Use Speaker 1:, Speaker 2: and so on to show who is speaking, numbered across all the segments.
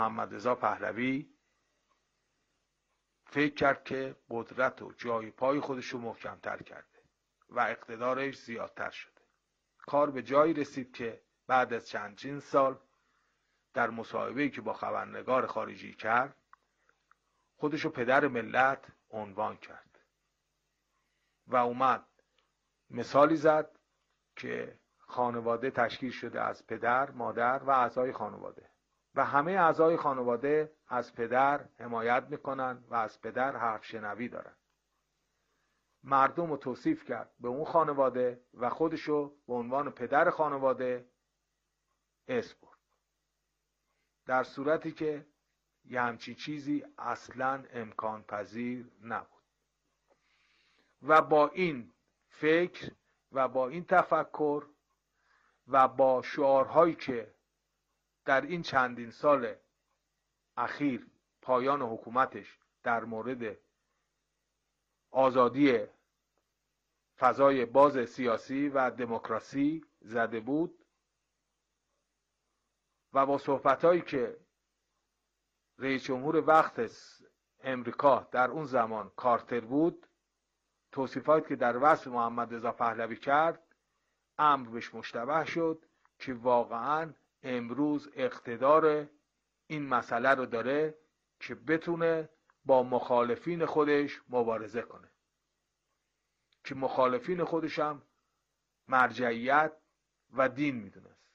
Speaker 1: محمد رضا پهلوی فکر کرد که قدرت و جای پای خودش رو محکم‌تر کرده و اقتدارش زیادتر شده. کار به جایی رسید که بعد از چندین سال در مصاحبه‌ای که با خبرنگار خارجی کرد، خودشو پدر ملت عنوان کرد و اومد مثالی زد که خانواده تشکیل شده از پدر، مادر و اعضای خانواده و همه اعضای خانواده از پدر حمایت میکنن و از پدر حرف شنوی دارن. مردم رو توصیف کرد به اون خانواده و خودشو به عنوان پدر خانواده اسم برد، در صورتی که یه همچین چیزی اصلاً امکان پذیر نبود. و با این فکر و با این تفکر و با شعارهایی که در این چندین سال اخیر پایان حکومتش در مورد آزادی فضای باز سیاسی و دموکراسی زده بود و با صحبتهایی که رئیس جمهور وقت امریکا در اون زمان کارتر بود، توصیفاتی که در وصف محمد رضا پهلوی کرد، امر بهش مشتبه شد که واقعاً امروز اقتدار این مسئله رو داره که بتونه با مخالفین خودش مبارزه کنه، که مخالفین خودش هم مرجعیت و دین میدونست.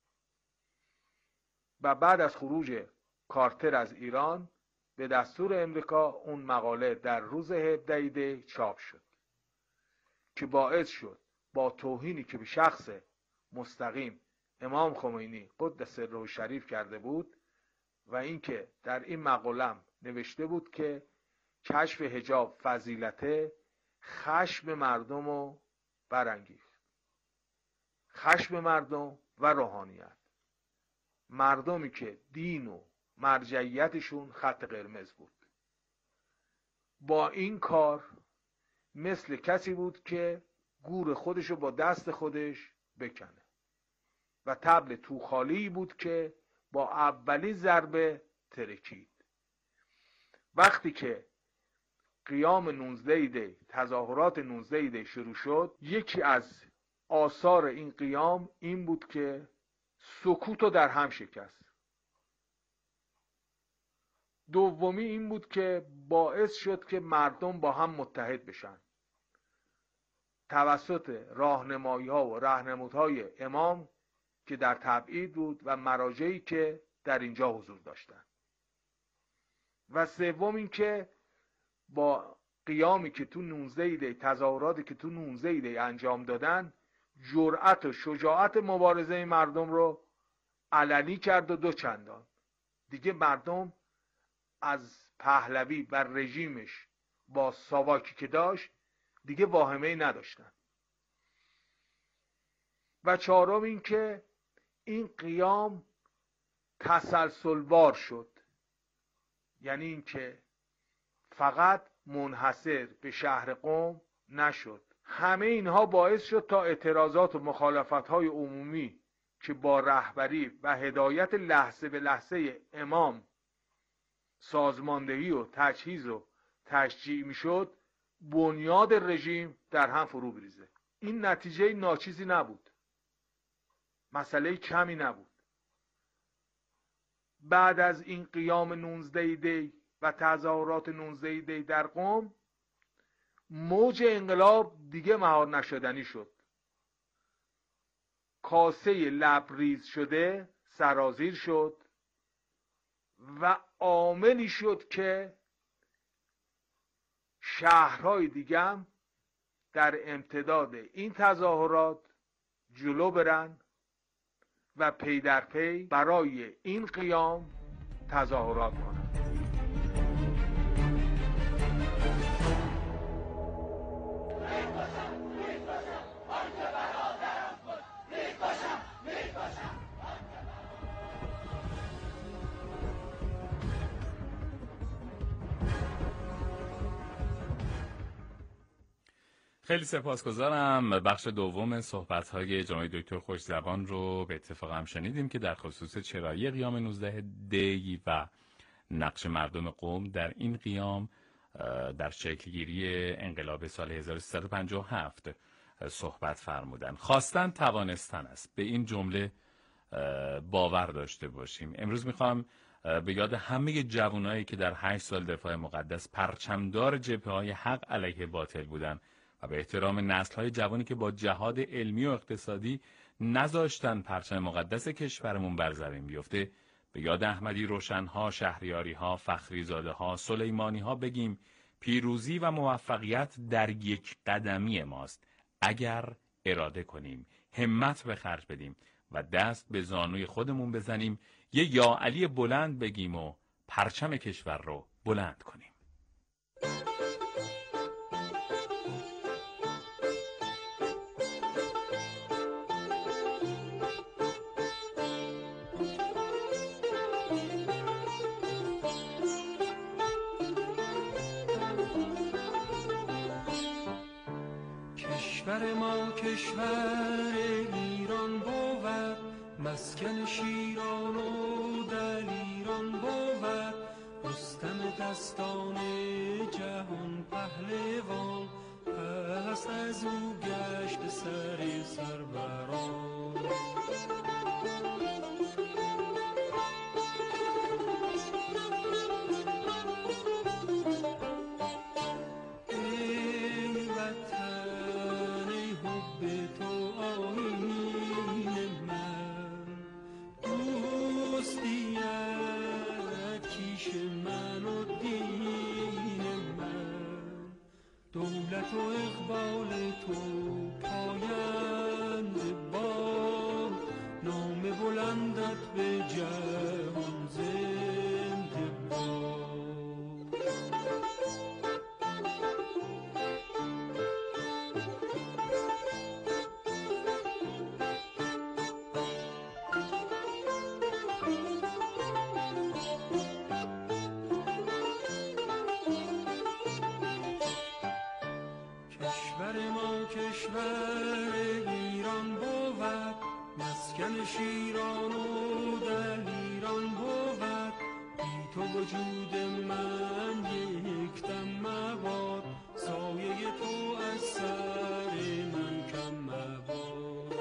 Speaker 1: و بعد از خروج کارتر از ایران به دستور امریکا اون مقاله در روز 17 دی چاپ شد که باعث شد با توهینی که به شخص مستقیم امام خمینی قدس سره شریف کرده بود و اینکه در این مقالم نوشته بود که کشف حجاب فضیلته، خشم مردم رو برانگیخت، خشم مردم و روحانیت، مردمی که دین و مرجعیتشون خط قرمز بود. با این کار مثل کسی بود که گور خودشو با دست خودش بکنه و طبل توخالی بود که با اولین ضربه ترکید. وقتی که قیام 19 دی، تظاهرات 19 دی شروع شد، یکی از آثار این قیام این بود که سکوتو در هم شکست. دومی این بود که باعث شد که مردم با هم متحد بشن توسط راهنمایی‌ها و راهنمودهای امام که در تبعید بود و مراجعی که در اینجا حضور داشتن. و سوم این که با قیامی که تو 19 دی، تظاهراتی که تو 19 دی انجام دادن، جرأت و شجاعت مبارزه مردم رو علنی کرد و دو چندان. دیگه مردم از پهلوی و رژیمش با ساواکی که داشت دیگه واهمه‌ای نداشتن. و چهارم این که این قیام تسلسلوار شد، یعنی این که فقط منحصر به شهر قم نشد. همه اینها باعث شد تا اعتراضات و مخالفت‌های عمومی که با رهبری و هدایت لحظه به لحظه امام سازماندهی و تجهیز و تشجیع میشد، بنیاد رژیم در هم فرو بریزه. این نتیجه ناچیزی نبود، مسئله کمی نبود. بعد از این قیام 19 دی و تظاهرات 19 دی در قم، موج انقلاب دیگه مهار نشدنی شد. کاسه لبریز شده سرازیر شد و عاملی شد که شهرهای دیگه هم در امتداد این تظاهرات جلو برن و پی در پی برای این قیام تظاهرات کنن.
Speaker 2: خیلی سپاسگزارم. بخش دوم صحبت‌های جناب دکتر خوشزبان رو به اتفاق هم شنیدیم که در خصوص چرایی قیام 19 دی و نقش مردم قم در این قیام در شکلگیری انقلاب سال 1357 صحبت فرمودن. خواستن توانستن است، به این جمله باور داشته باشیم. امروز میخوام به یاد همه جوانایی که در 8 سال دفاع مقدس پرچمدار جبهه‌های حق علیه باطل بودن و به احترام نسل‌های جوانی که با جهاد علمی و اقتصادی نذاشتن پرچم مقدس کشورمون بر زمین بیفته، به یاد احمدی روشن‌ها، شهریاری‌ها، فخریزاده‌ها، سلیمانی‌ها بگیم پیروزی و موفقیت در یک قدمی ماست اگر اراده کنیم، همت به خرج بدیم و دست به زانوی خودمون بزنیم، یه یا علی بلند بگیم و پرچم کشور رو بلند کنیم.
Speaker 3: کشور ما کشور ایران بود، مسکن شیران و دلیران بود، رستم دستان جهان پهلوان، پس از او گشت سر سروران. دولت و اقبال تو پاینده باد، نام بلندت به جهان زنده باد. کشور ایران بود، مسکن شیران و دلیران بود، بی تو وجود من یک دم مباد، سایه تو از سر من کم مباد.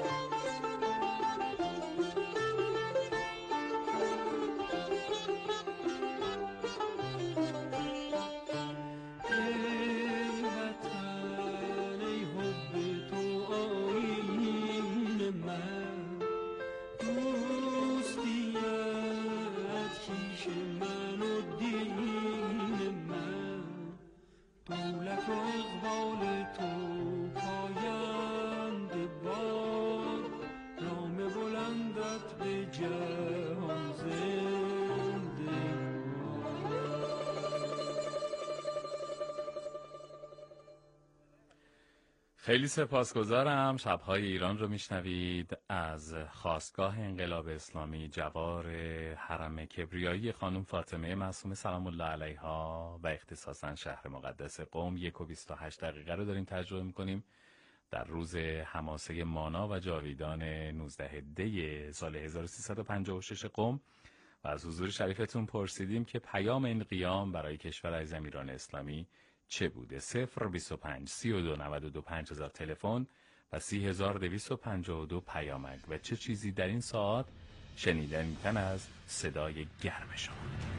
Speaker 2: خیلی سپاسگزارم. شب‌های ایران رو میشنوید از خاستگاه انقلاب اسلامی جوار حرم کبریایی خانم فاطمه معصومه سلام الله علیها و اختصاصا شهر مقدس قم. 1:28 رو داریم تجربه میکنیم در روز حماسه مانا و جاویدان 19 دی سال 1356 قم و از حضور شریفتون پرسیدیم که پیام این قیام برای کشور عزیزم ایران اسلامی چه بوده؟ 025 32 92 5000 تلفن و 3252 پیامک و چه چیزی در این ساعت شنیدنی‌تر از صدای گرم شما.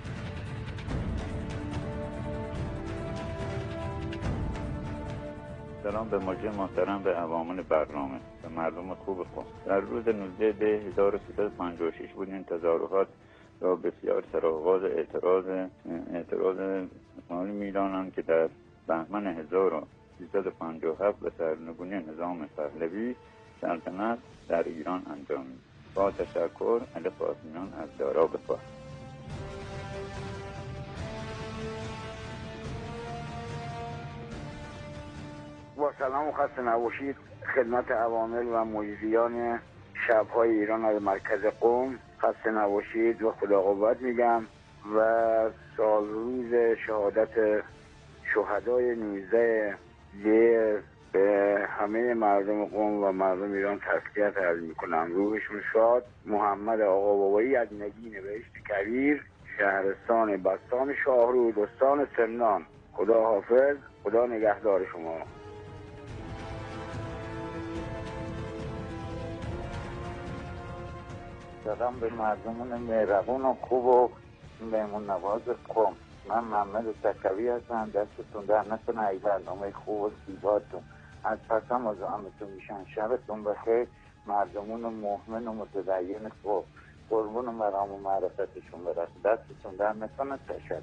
Speaker 4: سلام به مجری محترم، به عوامل برنامه، به مردم خوب خود. در روز 19 دی 1356 بود این تظاهرات را بسیار سرآغاز اعتراض مالی می‌دانند که در بهمن 1357 به سرنگونی نظام پهلوی سلطنت در ایران انجامید. با تشکر، علی فاطمیان از دارا بفرد.
Speaker 5: با سلام و خسته نباشید خدمت عوامل و مجریان شب‌های ایران از مرکز قم. خسته نباشید و خدا قوت میگم و سال روز شهادت شهدای 19 دی به همه مردم قم و مردم ایران تسلیت عرض میکنم. روحشون شاد. محمد آقا بابایی از نگین بهشت کویر، شهرستان بستان شاهرود، استان سمنان. خدا حافظ، خدا نگهدار شما.
Speaker 4: سلام به مردمون مهربون و خوب و مهمون نواز قم. من محمد سکوی هستم. دستتون در نکنه ای برنامه خوب و زیباتون. از پسم و زحمتون میشن. شبتون بخیر. مردمون مؤمن و متدین خوب قربون و مرام و معرفتشون برسه. دستتون در نکنه. تشکر.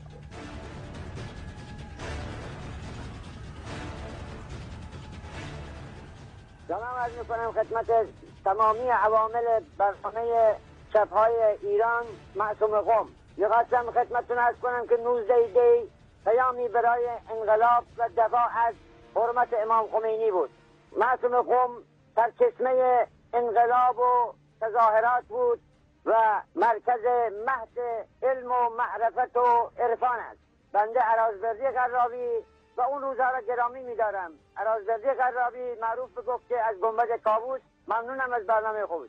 Speaker 6: سلام عرض میکنم خدمت تمامی عوامل برنامه شب‌های ایران معصوم قم. می‌خواستم خدمتتون عرض کنم که 19 دی پیامی برای انقلاب و دفاع از حرمت امام خمینی بود. معصوم قم سرچشمه انقلاب و تظاهرات بود و مرکز مهد علم و معرفت و عرفان است. بنده ارازبردی قرابی و اون روزها را گرامی می‌دارم. ارازبردی قرابی معروف به گفت که از گنبد کاووس. ممنونم از برنامه خوبی.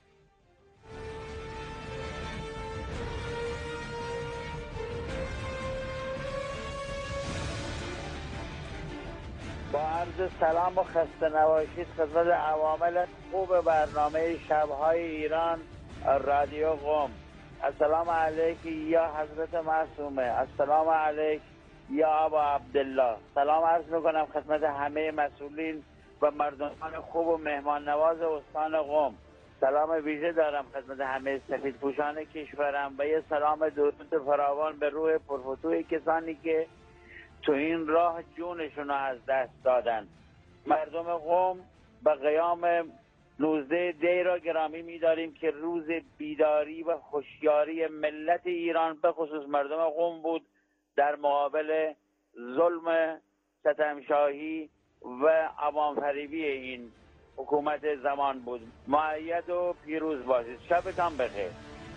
Speaker 4: با عرض سلام و خسته نباشید خدمت عوامل خوب برنامه شب‌های ایران رادیو قم. السلام علیک یا حضرت معصومه. السلام علیک یا ابا عبدالله. سلام عرض میکنم خدمت همه مسئولین و مردمان خوب و مهمان نواز استان قم. سلام ویژه دارم خدمت همه سفیدپوشان کشورم و یه سلام درود فراوان به روح پرفتوح کسانی که تو این راه جونشون رو از دست دادن. مردم قم به قیام 19 دی را گرامی می‌داریم که روز بیداری و هوشیاری ملت ایران به خصوص مردم قم بود در مقابل ظلم ستمشاهی و عوام‌فریبی این حکومت زمان بود. مؤید و پیروز باشید. شبتان بخیر.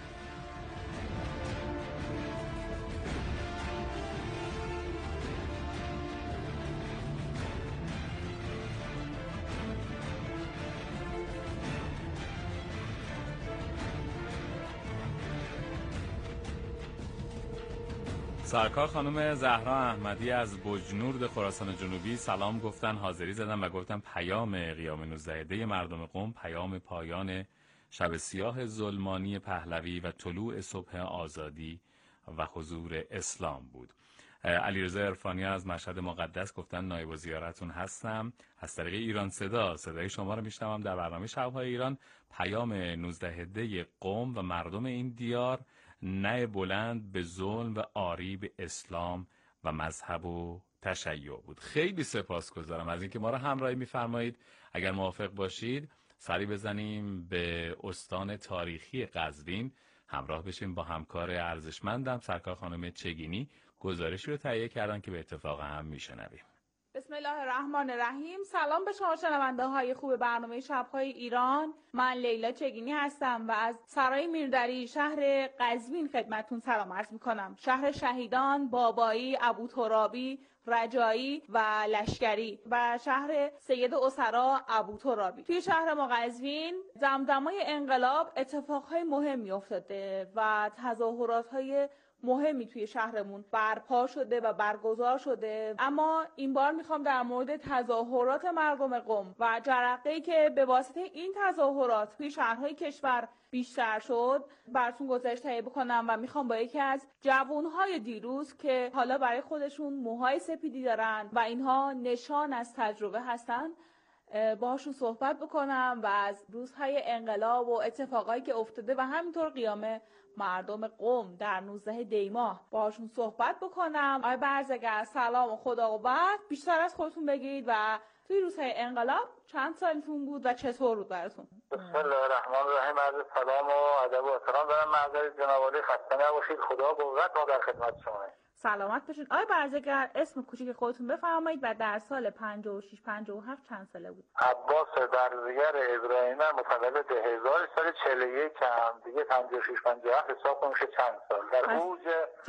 Speaker 2: سرکار خانم زهرا احمدی از بجنورد خراسان جنوبی سلام گفتن، حاضری زدن و گفتن پیام قیام 19 دی مردم قم پیام پایان شب سیاه ظلمانی پهلوی و طلوع صبح آزادی و حضور اسلام بود. علیرضا عرفانی از مشهد مقدس گفتن نایب و زیارتون هستم. از طریق ایران صدای شما رو میشنوم در برنامه شب‌های ایران. پیام 19 دی قم و مردم این دیار نه بلند به ظلم و آری به اسلام و مذهب و تشیع بود. خیلی سپاسگزارم از اینکه ما را همراهی می‌فرمایید. اگر موافق باشید سری بزنیم به استان تاریخی قزوین، همراه بشیم با همکار ارزشمندم سرکار خانم چگینی. گزارشی رو تهیه کردن که به اتفاق هم میشنویم.
Speaker 7: بسم الله الرحمن الرحیم. سلام به شما شنونده های خوب برنامه شب‌های ایران. من لیلا چگینی هستم و از سرای میردری شهر قزوین خدمتتون سلام عرض می‌کنم. شهر شهیدان بابایی، ابوترابی، رجایی و لشکری و شهر سید اسرا ابوترابی. توی شهر ما قزوین دمدمای انقلاب اتفاقهای مهمی افتاده و تظاهرات‌های مهمی توی شهرمون برپا شده و برگزار شده. اما این بار میخوام در مورد تظاهرات مردم قم و جرقه‌ای که به واسطه این تظاهرات توی شهرهای کشور بیشتر شد براتون گزارش تهیه بکنم و میخوام با یکی از جوانهای دیروز که حالا برای خودشون موهای سپیدی دارن و اینها نشان از تجربه هستن باهاشون صحبت بکنم و از روزهای انقلاب و اتفاقایی که افتاده و همینطور قیام مردم قم در 19 دی ماه باهاشون صحبت بکنم. آقای برزگر سلام و خدا و بعد بیشتر از خودتون بگید و توی روزهای انقلاب چند سالتون بود و چطور بود براتون؟
Speaker 8: بسم الله الرحمن الرحیم. عرض سلام و ادب و احترام دارم. معذرت جناب عالی، خسته نباشید. خدا قوت ما در خدمت شما.
Speaker 7: سلامت باشید. آقای برزگر اسم کوچیک خودتون بفرمایید و در سال 56 57 چند ساله بود؟
Speaker 8: عباس برزگر ابراهیمی، متولد 1000 سال 41 هم دیگه 56 57 حساب کنیم چند سال در اوج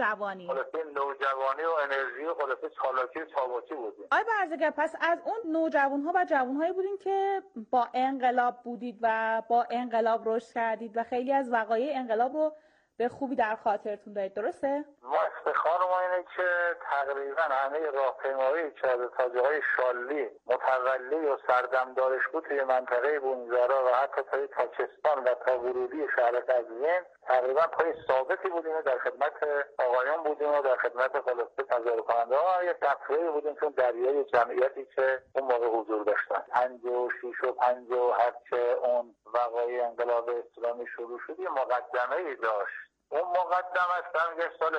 Speaker 7: جوانی،
Speaker 8: خلاصه نوجوانی و انرژی و خلاصه چالاکی و چابکی بودیم.
Speaker 7: آقای برزگر پس از اون نوجوان‌ها و جوان‌هایی بودین که با انقلاب بودید و با انقلاب رشد کردید و خیلی از وقایع انقلاب رو به خوبی در خاطرتون دارید، درسته؟
Speaker 8: ما افتخار ما اینه که تقریبا همه راهپیمایی که از تاج‌های شالی متولی و سردمدارش بود توی منطقه بونزرا و حتی تا تاجستان و تا ورودی شهر قزوین تقریبا پای ثابتی بودیم و در خدمت آقایان بودیم و در خدمت خلاصه تظاهرکننده ها یه دفعه بودیم چون دریای جمعیتی که اون موقع حضور داشتن 56 و 57 که اون وقایع انقلاب اسلامی شروع شد یه مقدمه‌ای داشت. اون مقدمه از سال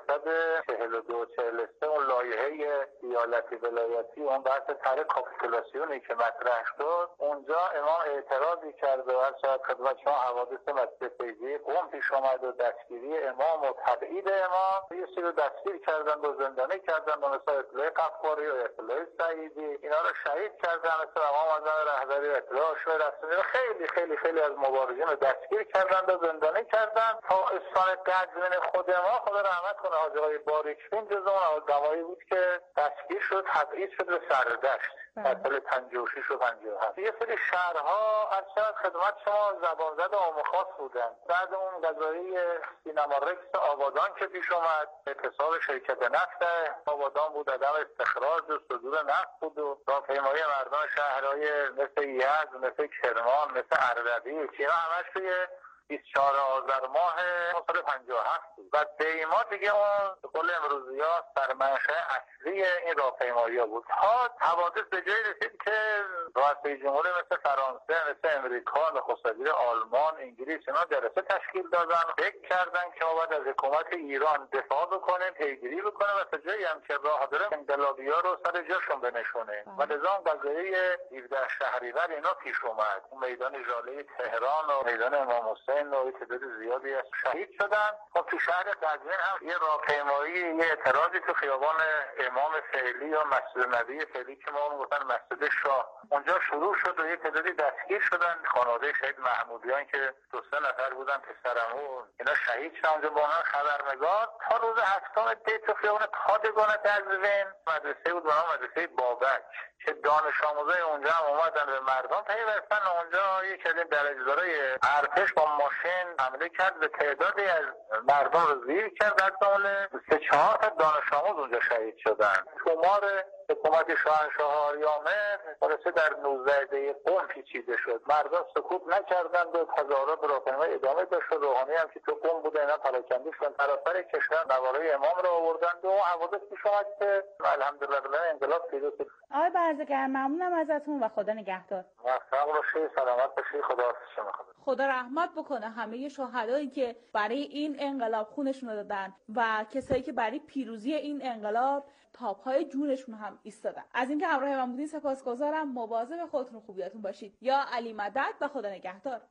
Speaker 8: 1142-43 اون لایحه ایالتی ولایتی اون بحث طرح کاپیتولاسیونی که مطرح شد اونجا امام اعتراضی کرد و هر ساعت خدمت شما حوادث مسجد فیضی قم پیش آمد و دستگیری امام و تبعید امام یه سری رو دستگیر کردن و زندانی کردن و مثلا اطلاع قفاری و اطلاع سعیدی اینا رو شهید کردن مثلا امام آزم رهبری و اطلاع شوی رسمی خیلی خیلی خیلی از مبارزین رو دستگیر کردن و زندانی کردن تا قزوین خود ما خدا رحمت کنه حاجی آقای باریکبین جز اون آدمایی بود که دستگیر شد تبعید شد به سردشت در سال 56 و 57 یه سری شهرها از چند خدمت شما زبانزد عام خاص بودن بعد اون قضایی سینما رکس آبادان که پیش اومد اعتصاب شرکت نفت آبادان بود عدم استخراج و صدور نفت بود و راهپیمایی مردم شهرهای مثل یزد مثل کرمان مثل اردبیل که اینا همش توی 24 آذر ماه سال 57 بود و دیما دیگه اون به قول امروزی‌ها سرمنشأ اصلی این راهپیمایی‌ها بود. حوادث به جایی رسید که رؤسای جمهوری مثل فرانسه مثل امریکا نخست وزیر آلمان انگلیس اینا جلسه تشکیل دادن فکر کردن که ما باید از حکومت ایران دفاع بکنیم پیگیری بکنیم و تا جایی هم که راه داره انقلابی‌ها رو سر جاشون بنشونیم و نظام قضایی 17 شهریور اینا پیش اومد. میدان ژاله تهران و میدان امام حسین و تعداد زیادی از شهید شدن. خب تو شهر قزوین هم یه راهپیمایی یه اعتراضی تو خیابان امام فعلی یا مسجد نبی فعلی که ما میگفتن مسجد شاه اونجا شروع شد و یه تعدادی دستگیر شدن. خانواده شهید محمودیان که 2-3 نفر بودن پسرعمو اینا شهید شدن اونجا با من خبرنگار. تا روز 7 دی تو خیابان پادگان قزوین مدرسه بود به نام مدرسه بابک که دانش آموزای اونجا هم اومدن به مردم پیوستن. اونجا یک از این درجه‌دارای ارتش با ماشین حمله کرد به تعدادی از مردم رو زیر کرد. در ضمن 3-4 تا دانش آموز اونجا شهید شدن. تومار حکومت شاهنشاه آریامر خلاصه در 19 دی قم پیچیده شد. مردم سکوت نکردند و تظاهرات راهپیمایی ادامه داشت. روحانی هم که تو قم بود اینا پراکنده شدن سراسر کشور نوارای امام رو آوردند و حوادث پیش اومد که الحمدلله انقلاب پیروز شد.
Speaker 7: آقای برزگر ممنونم ازتون و خدا نگهدار.
Speaker 8: موفق باشید، سلامت باشید، خدا حافظ شما.
Speaker 7: خدا رحمت بکنه همه شهدایی که برای این انقلاب خونشون رو دادن و کسایی که برای پیروزی این انقلاب تا پای جونشون هم ایستادن. از اینکه همراه من بودین سپاسگزارم. مواظب خودتون خوبیاتون باشید. یا علی مدد و خدا نگهدار.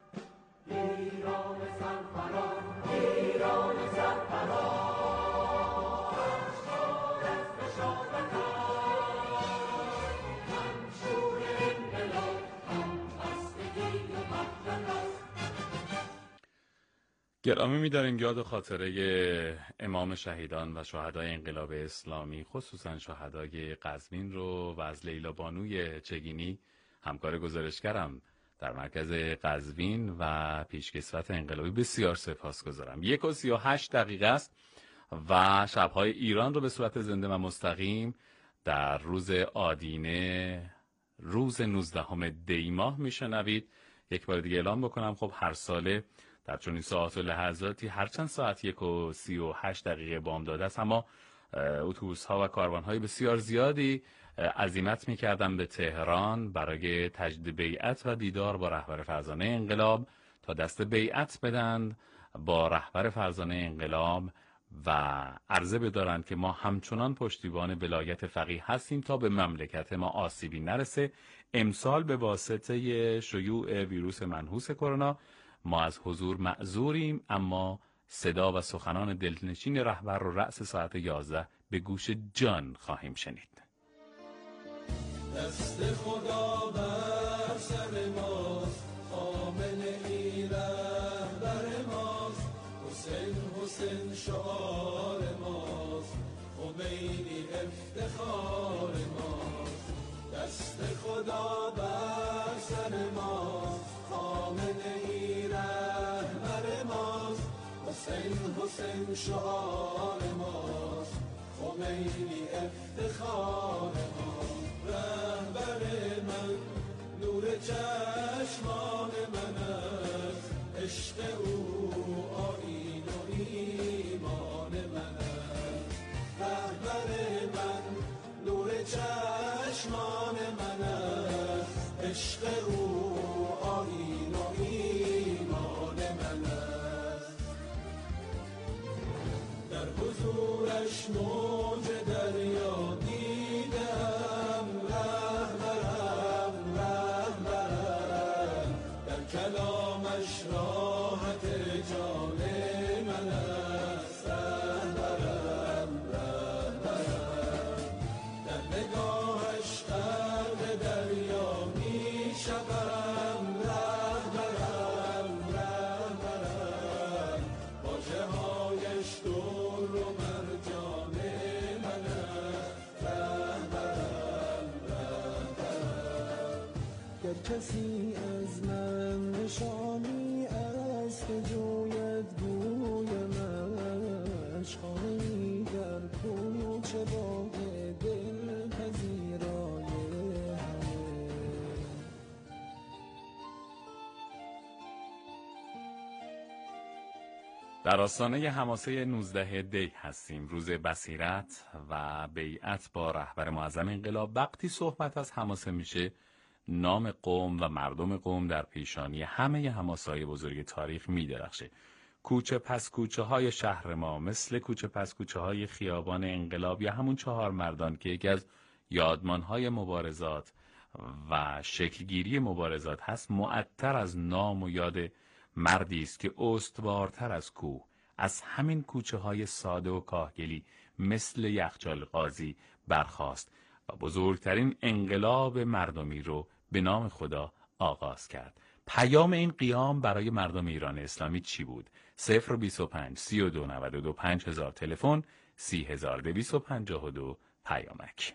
Speaker 3: ایران سرفراز، ایران سرفراز،
Speaker 2: گرامی می‌داریم یاد و خاطره امام شهیدان و شهدای انقلاب اسلامی خصوصا شهدای قزوین رو و از لیلا بانوی چگینی همکار گزارشگرم در مرکز قزوین و پیشکسوت انقلابی بسیار سپاسگزارم. 1:38 است و شب‌های ایران رو به صورت زنده و مستقیم در روز آدینه روز 19 دی ماه میشنوید. یک بار دیگه اعلام بکنم خب هر ساله در چنین ساعات و لحظاتی هرچند ساعت 1:38 بامداد است اما اتوبوس ها و کاروان های بسیار زیادی عزیمت می‌کردند به تهران برای تجدید بیعت و دیدار با رهبر فرزانه انقلاب تا دست بیعت بدند با رهبر فرزانه انقلاب و عرضه بدارند که ما همچنان پشتیبان ولایت فقیه هستیم تا به مملکت ما آسیبی نرسه. امسال به واسطه شیوع ویروس منحوس کرونا ما از حضور معذوریم اما صدا و سخنان دلنشین رهبر رو رأس ساعت 11 به گوش جان خواهیم شنید.
Speaker 3: دست خدا بر سر ماست، خامنه‌ای رهبر ماست، حسین شعار ماست، خمینی افتخار ماست. دست خدا شعار ماست، خمینی افتخار ما. رهبر من نور چشمان من است، عشق او آیین و ایمان من است. رهبر من نور چشمان من است، عشق او آیین و ایمان من است. در حضورش موج دریا دیدم، رهبرم رهبرم، در کلامش راحت جان من است. رهبرم رهبرم، در نگاهش غرق دریا می شوم. رهبرم رهبرم، واژه هایش در و مرجان من است. رهبرم رهبرم، گر کسی از من نشانی است که جوید گویمش، خانه‌ای در کوچه باغ دل پذیرای همه.
Speaker 2: در آستانه حماسه 19 دی هستیم، روز بصیرت و بیعت با رهبر معظم انقلاب. وقتی صحبت از حماسه میشه، نام قوم و مردم قوم در پیشانی همه حماسه‌های بزرگ تاریخ میدرخشه. کوچه پس کوچه های شهر ما مثل کوچه پس کوچه های خیابان انقلاب یا همون چهار مردان که یکی از یادمانهای مبارزات و شکلگیری مبارزات هست، معطر از نام و یاد مردی است که استوارتر از کوه از همین کوچه های ساده و کاهگلی مثل یخچال قاضی برخاست و بزرگترین انقلاب مردمی رو به نام خدا آغاز کرد. پیام این قیام برای مردم ایران اسلامی چی بود؟ 025 32 92 5000 تلفن، 3252 پیامک.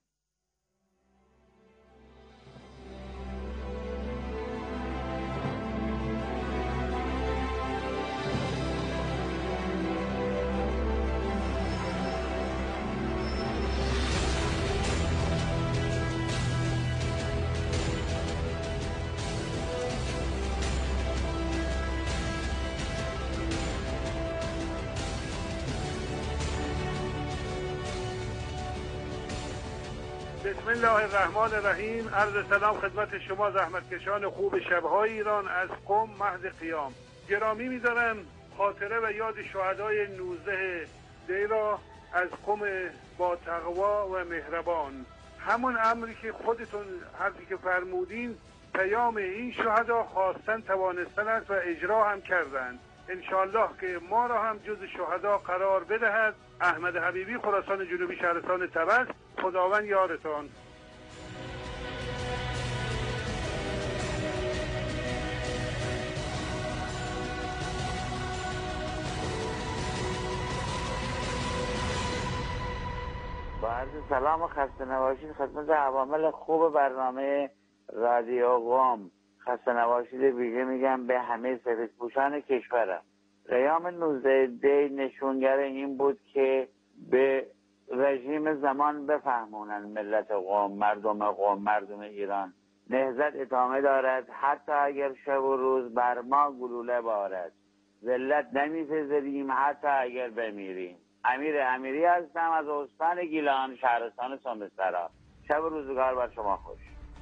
Speaker 9: بسم الله الرحمن الرحیم. عرض سلام خدمت شما زحمتکشان خوب شبهای ایران از قم مهد قیام. گرامی می‌دارم خاطره و یاد شهدای 19 دی را از قم با تقوا و مهربان. همون امری که خودتون حرفی که فرمودین، پیام این شهدا خواستن توانستن است و اجرا هم کردند. انشالله که ما را هم جز شهدا قرار بدهد. احمد حبیبی، خراسان جنوبی، شهرستان طبس. خداوند یارتان.
Speaker 5: با عرض سلام و خسته نباشید خدمت عوامل خوب برنامه رادیو قم. خسته نباشید ویژه میگم به همه سفیدپوشان کشورم. قیام 19 دی نشونگر این بود که به رژیم زمان بفهمونن ملت قم، مردم ایران. نهضت ادامه دارد حتی اگر شب و روز بر ما گلوله بارد. ذلت نمیپذیریم حتی اگر بمیریم. امیری هستم از استان گیلان، شهرستان سمسرا. شب و روزگار بر شما خوش.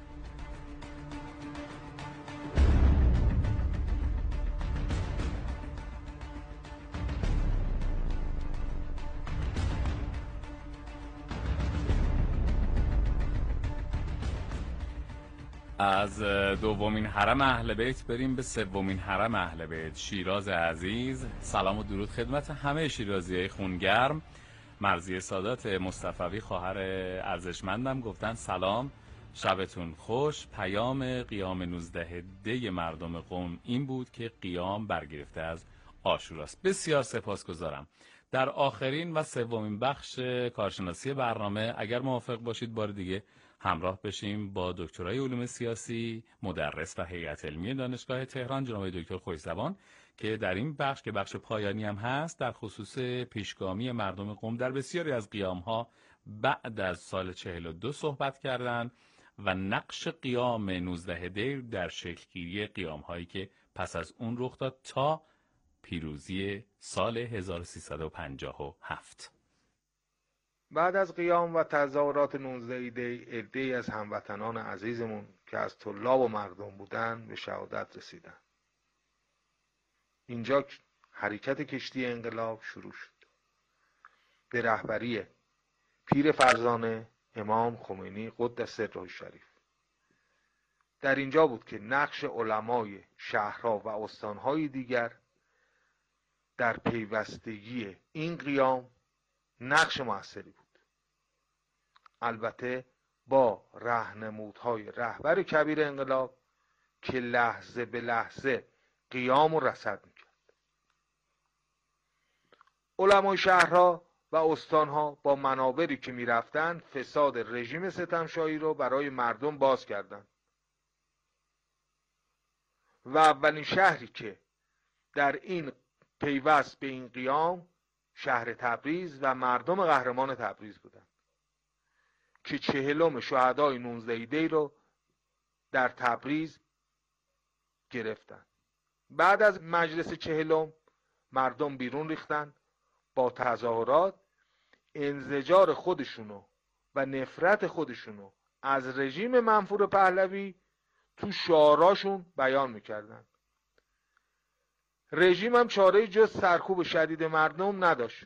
Speaker 2: از دومین حرم اهل بیت بریم به سومین حرم اهل بیت، شیراز عزیز. سلام و درود خدمت همه شیرازیای خونگرم. مرضیه سادات مصطفوی، خواهر ارزشمندم، گفتن سلام، شبتون خوش. پیام قیام 19 دی مردم قم این بود که قیام برگرفته از عاشوراست. بسیار سپاسگزارم. در آخرین و سومین بخش کارشناسی برنامه اگر موافق باشید بار دیگه همراه بشیم با دکترای علوم سیاسی، مدرس و هیئت علمی دانشگاه تهران، جناب دکتر خوشزبان، که در این بخش که بخش پایانی هم هست در خصوص پیشگامی مردم قم در بسیاری از قیام‌ها بعد از سال 42 صحبت کردند و نقش قیام 19 دیر در شکلگیری قیام‌هایی که پس از اون رخ داد تا پیروزی سال 1357.
Speaker 1: بعد از قیام و تظاهرات 19 دی، عده‌ای از هموطنان عزیزمون که از طلاب و مردم بودن به شهادت رسیدن. اینجا حرکت کشتی انقلاب شروع شد به رهبری پیر فرزانه امام خمینی قدس سره شریف. در اینجا بود که نقش علمای شهرها و استانهای دیگر در پیوستگی این قیام نقش موثری بود. البته با راهنمودهای رهبر کبیر انقلاب که لحظه به لحظه قیام و رصد میکرد. علمای شهرها و استانها با منابری که میرفتن فساد رژیم ستمشاهی رو برای مردم باز کردند و اولین شهری که در این پیوست به این قیام شهر تبریز و مردم قهرمان تبریز بودند که 40 شهدای 19 دی رو در تبریز گرفتن. بعد از مجلس 40 مردم بیرون ریختن با تظاهرات انزجار خودشونو و نفرت خودشونو از رژیم منفور پهلوی تو شعاراشون بیان میکردن. رژیم هم چاره جز سرکوب شدید مردم نداشت،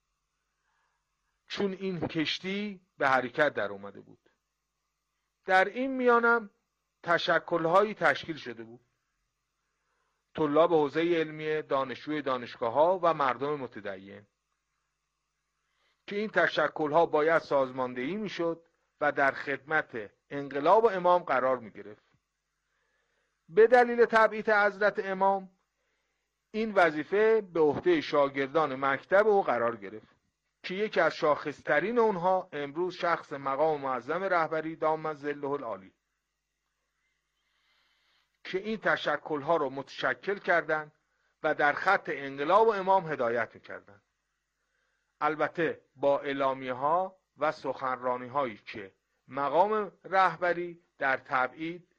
Speaker 1: چون این کشتی به حرکت در اومده بود. در این میانم تشکل‌هایی تشکیل شده بود. طلاب حوزه علمیه، دانشجوی دانشگاه‌ها و مردم متدین که این تشکل‌ها باید سازماندهی میشد و در خدمت انقلاب و امام قرار میگرفت. به دلیل تبعیت حضرت امام این وظیفه به عهده شاگردان مکتب او قرار گرفت که یکی از شاخصترین اونها امروز شخص مقام معظم رهبری دامت ظله العالی که این تشکل‌ها رو متشکل کردند و در خط انقلاب و امام هدایت می‌کردند. البته با اعلامیه‌ها و سخنرانی‌هایی که مقام رهبری در تبعید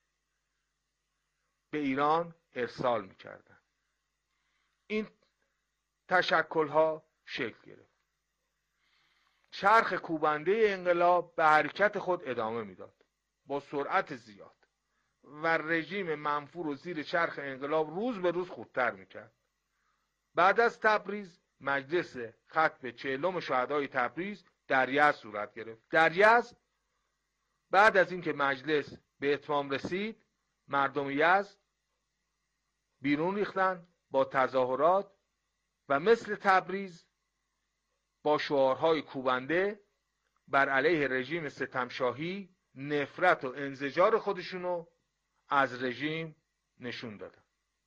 Speaker 1: به ایران ارسال می‌کردند. این تشکل‌ها شکل گرفت. چرخ کوبنده انقلاب به حرکت خود ادامه میداد با سرعت زیاد و رژیم منفور و زیر چرخ انقلاب روز به روز خودتر میکرد. بعد از تبریز مجلس ختم 40 شهدای تبریز در یزد صورت گرفت. در یزد بعد از اینکه مجلس به اتمام رسید مردم یزد بیرون ریختن با تظاهرات و مثل تبریز با شعارهای کوبنده بر علیه رژیم ستمشاهی نفرت و انزجار خودشونو از رژیم نشون دادن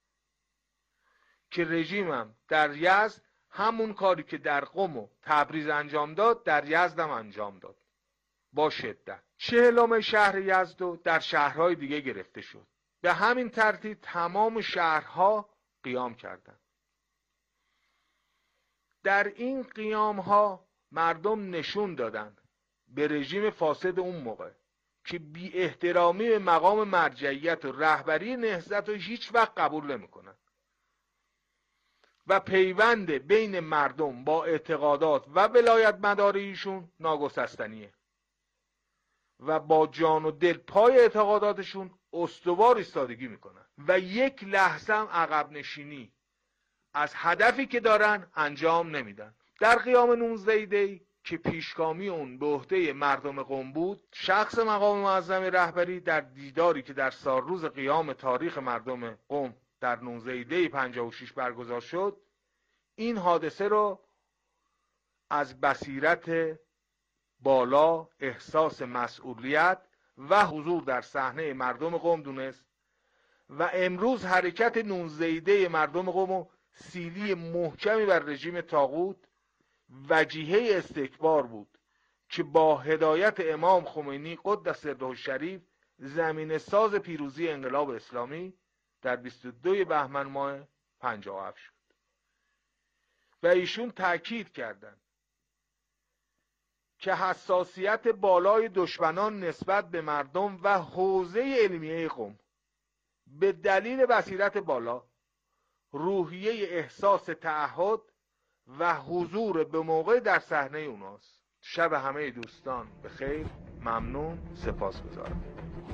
Speaker 1: که رژیمم در یزد همون کاری که در قم و تبریز انجام داد در یزد هم انجام داد با شدت. 40 شهر یزد و در شهرهای دیگه گرفته شد. به همین ترتیب تمام شهرها قیام کردند. در این قیام ها مردم نشون دادن به رژیم فاسد اون موقع که بی احترامی به مقام مرجعیت و رهبری نهضت رو هیچ وقت قبول نمی‌کنن و پیوند بین مردم با اعتقادات و ولایت مداریشون ناگسستنیه و با جان و دل پای اعتقاداتشون استوار ایستادگی میکنن و یک لحظه هم عقب نشینی از هدفی که دارن انجام نمیدن. در قیام 19 دی که پیشگامی اون به عهده مردم قم بود، شخص مقام معظم رهبری در دیداری که در سالروز قیام تاریخ مردم قم در 19 دی 56 برگزار شد، این حادثه رو از بصیرت بالا، احساس مسئولیت و حضور در صحنه مردم قم دونست و امروز حرکت 19 دی مردم قم و سیلی محکمی بر رژیم طاغوت وجیهه استکبار بود که با هدایت امام خمینی قدس سره شریف زمینه ساز پیروزی انقلاب اسلامی در 22 بهمن ماه 57 شد و ایشون تأکید کردند که حساسیت بالای دشمنان نسبت به مردم و حوزه علمیه قم به دلیل بصیرت بالا، روحیه احساس تعهد و حضور به موقع در صحنه اوناست. شب همه دوستان به خیر، ممنون، سپاسگزارم.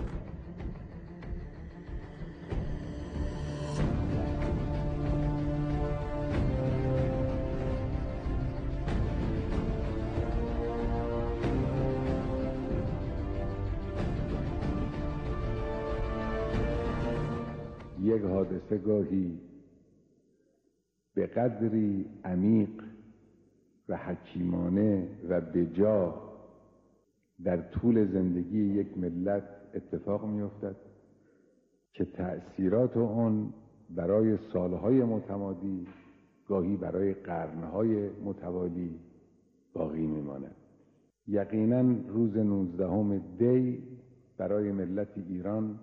Speaker 10: یک حادثه گاهی به قدری عمیق و حکیمانه و بجا در طول زندگی یک ملت اتفاق می‌افتد که تأثیرات آن برای سالهای متمادی، گاهی برای قرنهای متوالی باقی می‌ماند. یقیناً روز 19 دی برای ملت ایران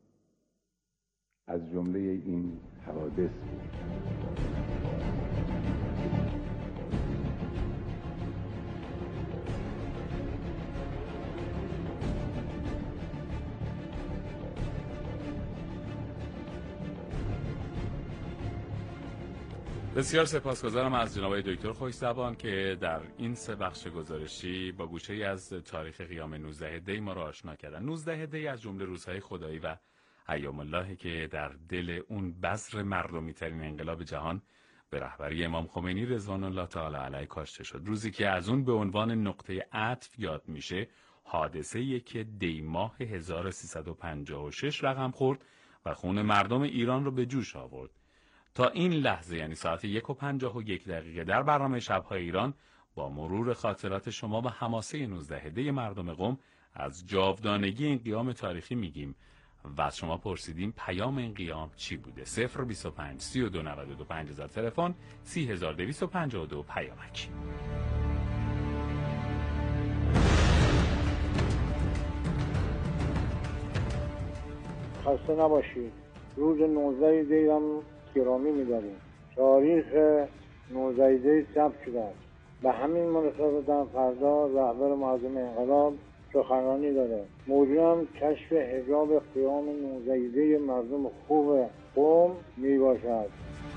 Speaker 10: از جمله این حوادث بود.
Speaker 2: بسیار سپاسگزارم از جناب دکتر خوشزبان که در این 3 بخش گزارشی با گوشه‌ای از تاریخ قیام 19 دی ما را آشنا کردن. 19 دی از جمله روزهای خدایی و ایام الله که در دل اون بذر مردمی ترین انقلاب جهان به رهبری امام خمینی رضوان الله تعالی علیه کاشته شد. روزی که از اون به عنوان نقطه عطف یاد میشه، حادثه‌ای که دی ماه 1356 رقم خورد و خون مردم ایران رو به جوش آورد. تا این لحظه، یعنی ساعت 1:51 در برنامه شب‌های ایران، با مرور خاطرات شما و حماسه 19 دی مردم قم از جاودانگی این قیام تاریخی میگیم و از شما پرسیدیم پیام این قیام چی بوده. 025 32 92 5000 تلفن، 3252 پیامک.
Speaker 11: خسته نباشید. روز 19 دی هم گرامی می‌داریم. تاریخ 19 دی ثبت شده است. به همین مناسبت هم فردا رهبر مردم انقلاب سخنرانی داره. موضوعم کشف حجاب قیام 19 دی مردم خوب قم می باشد.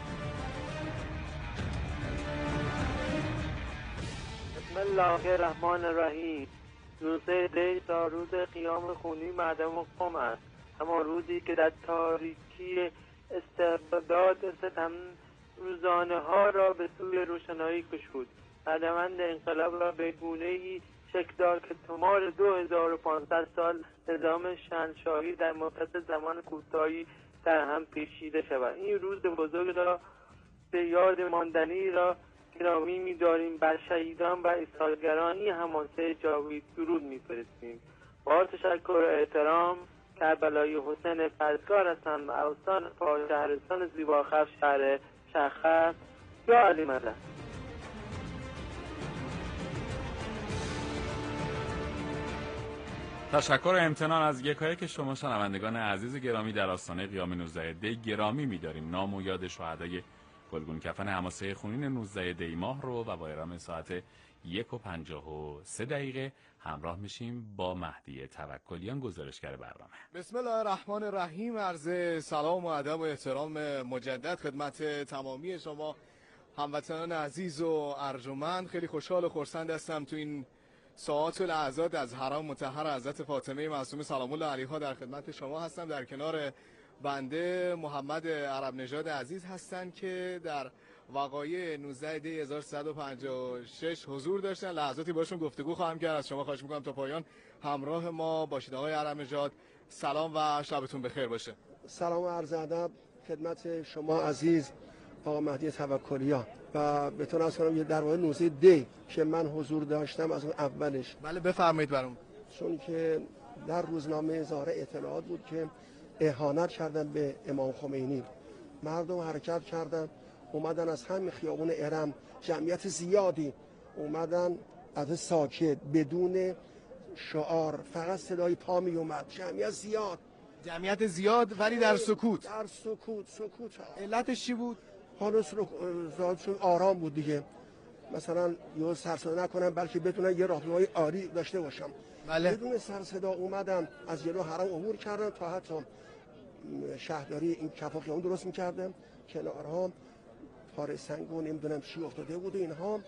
Speaker 12: بسم الله الرحمن الرحیم. روز دی تا روز قیام خونی مردم قم است. اما روزی که در تاریکی استبداد ستم روزانه ها را به سوی روشنایی کشود. ارجمند انقلاب را به گونه‌ای شکل داد که تمام 2500 سال نظام شاهنشاهی در مدت زمان کوتاهی در هم پیچیده شود. این روز بزرگ را به یاد ماندنی را گرامی می‌داریم. بر شهیدان و ایثارگران این حماسه جاوید درود می‌فرستیم. با تشکر و احترام، کربلایی حسین پرزگار هستم، استان شهرستان زیباخف، شهر شخص یا علی مدد.
Speaker 2: تشکر و امتنان از یکایک که شما شنوندگان عزیز گرامی در آستانه قیام 19 دی گرامی می‌داریم. نام و یاد شهدای گلگون کفن حماسه خونین 19 دی ماه رو و با اعلام ساعت 1:53 همراه میشیم با مهدی توکلیان، گزارشگر برنامه.
Speaker 13: بسم الله الرحمن الرحیم. عرض سلام و ادب و احترام مجدد خدمت تمامی شما هموطنان عزیز و ارجمند. خیلی خوشحال و خرسند هستم تو این ساعات و لحظات از حرم مطهر حضرت فاطمه معصومه سلام الله علیها در خدمت شما هستم. در کنار بنده محمد عرب نژاد عزیز هستن که در وقایع 19 دی 1356 حضور داشتن. لحظاتی باشون گفتگو خواهم کرد. از شما خواهش میکنم تا پایان همراه ما باشید. آقای عرب نژاد سلام و شبتون بخیر باشه.
Speaker 14: سلام و عرض ادب خدمت شما عزیز آقا مهدی توکلیان و بهتون عرض کنم در واقع 19 دی که من حضور داشتم از اون اولش.
Speaker 13: بله بفرمایید برام.
Speaker 14: چون که در روزنامه اظهار اطلاعات بود که اهانت کردن به امام خمینی. مردم حرکت کردن، اومدن از همین خیابون ارم، جمعیت زیادی اومدن از ساکت بدون شعار، فقط صدای پا می اومد.
Speaker 13: جمعیت زیاد ولی در سکوت.
Speaker 14: در سکوت.
Speaker 13: علتش چی بود؟
Speaker 14: حالا زادشون آرام بود دیگه، مثلا یه سر صدا نکنم بلکه بتونن یه راهپیمایی عالی داشته باشم.
Speaker 13: بله.
Speaker 14: بدون سر صدا اومدم از جلو حرم عبور کردم تا حتی شهرداری این کف خیابون درست می‌کردم، کنارها پاره سنگ و نمیدونم چی افتاده بود و اینها،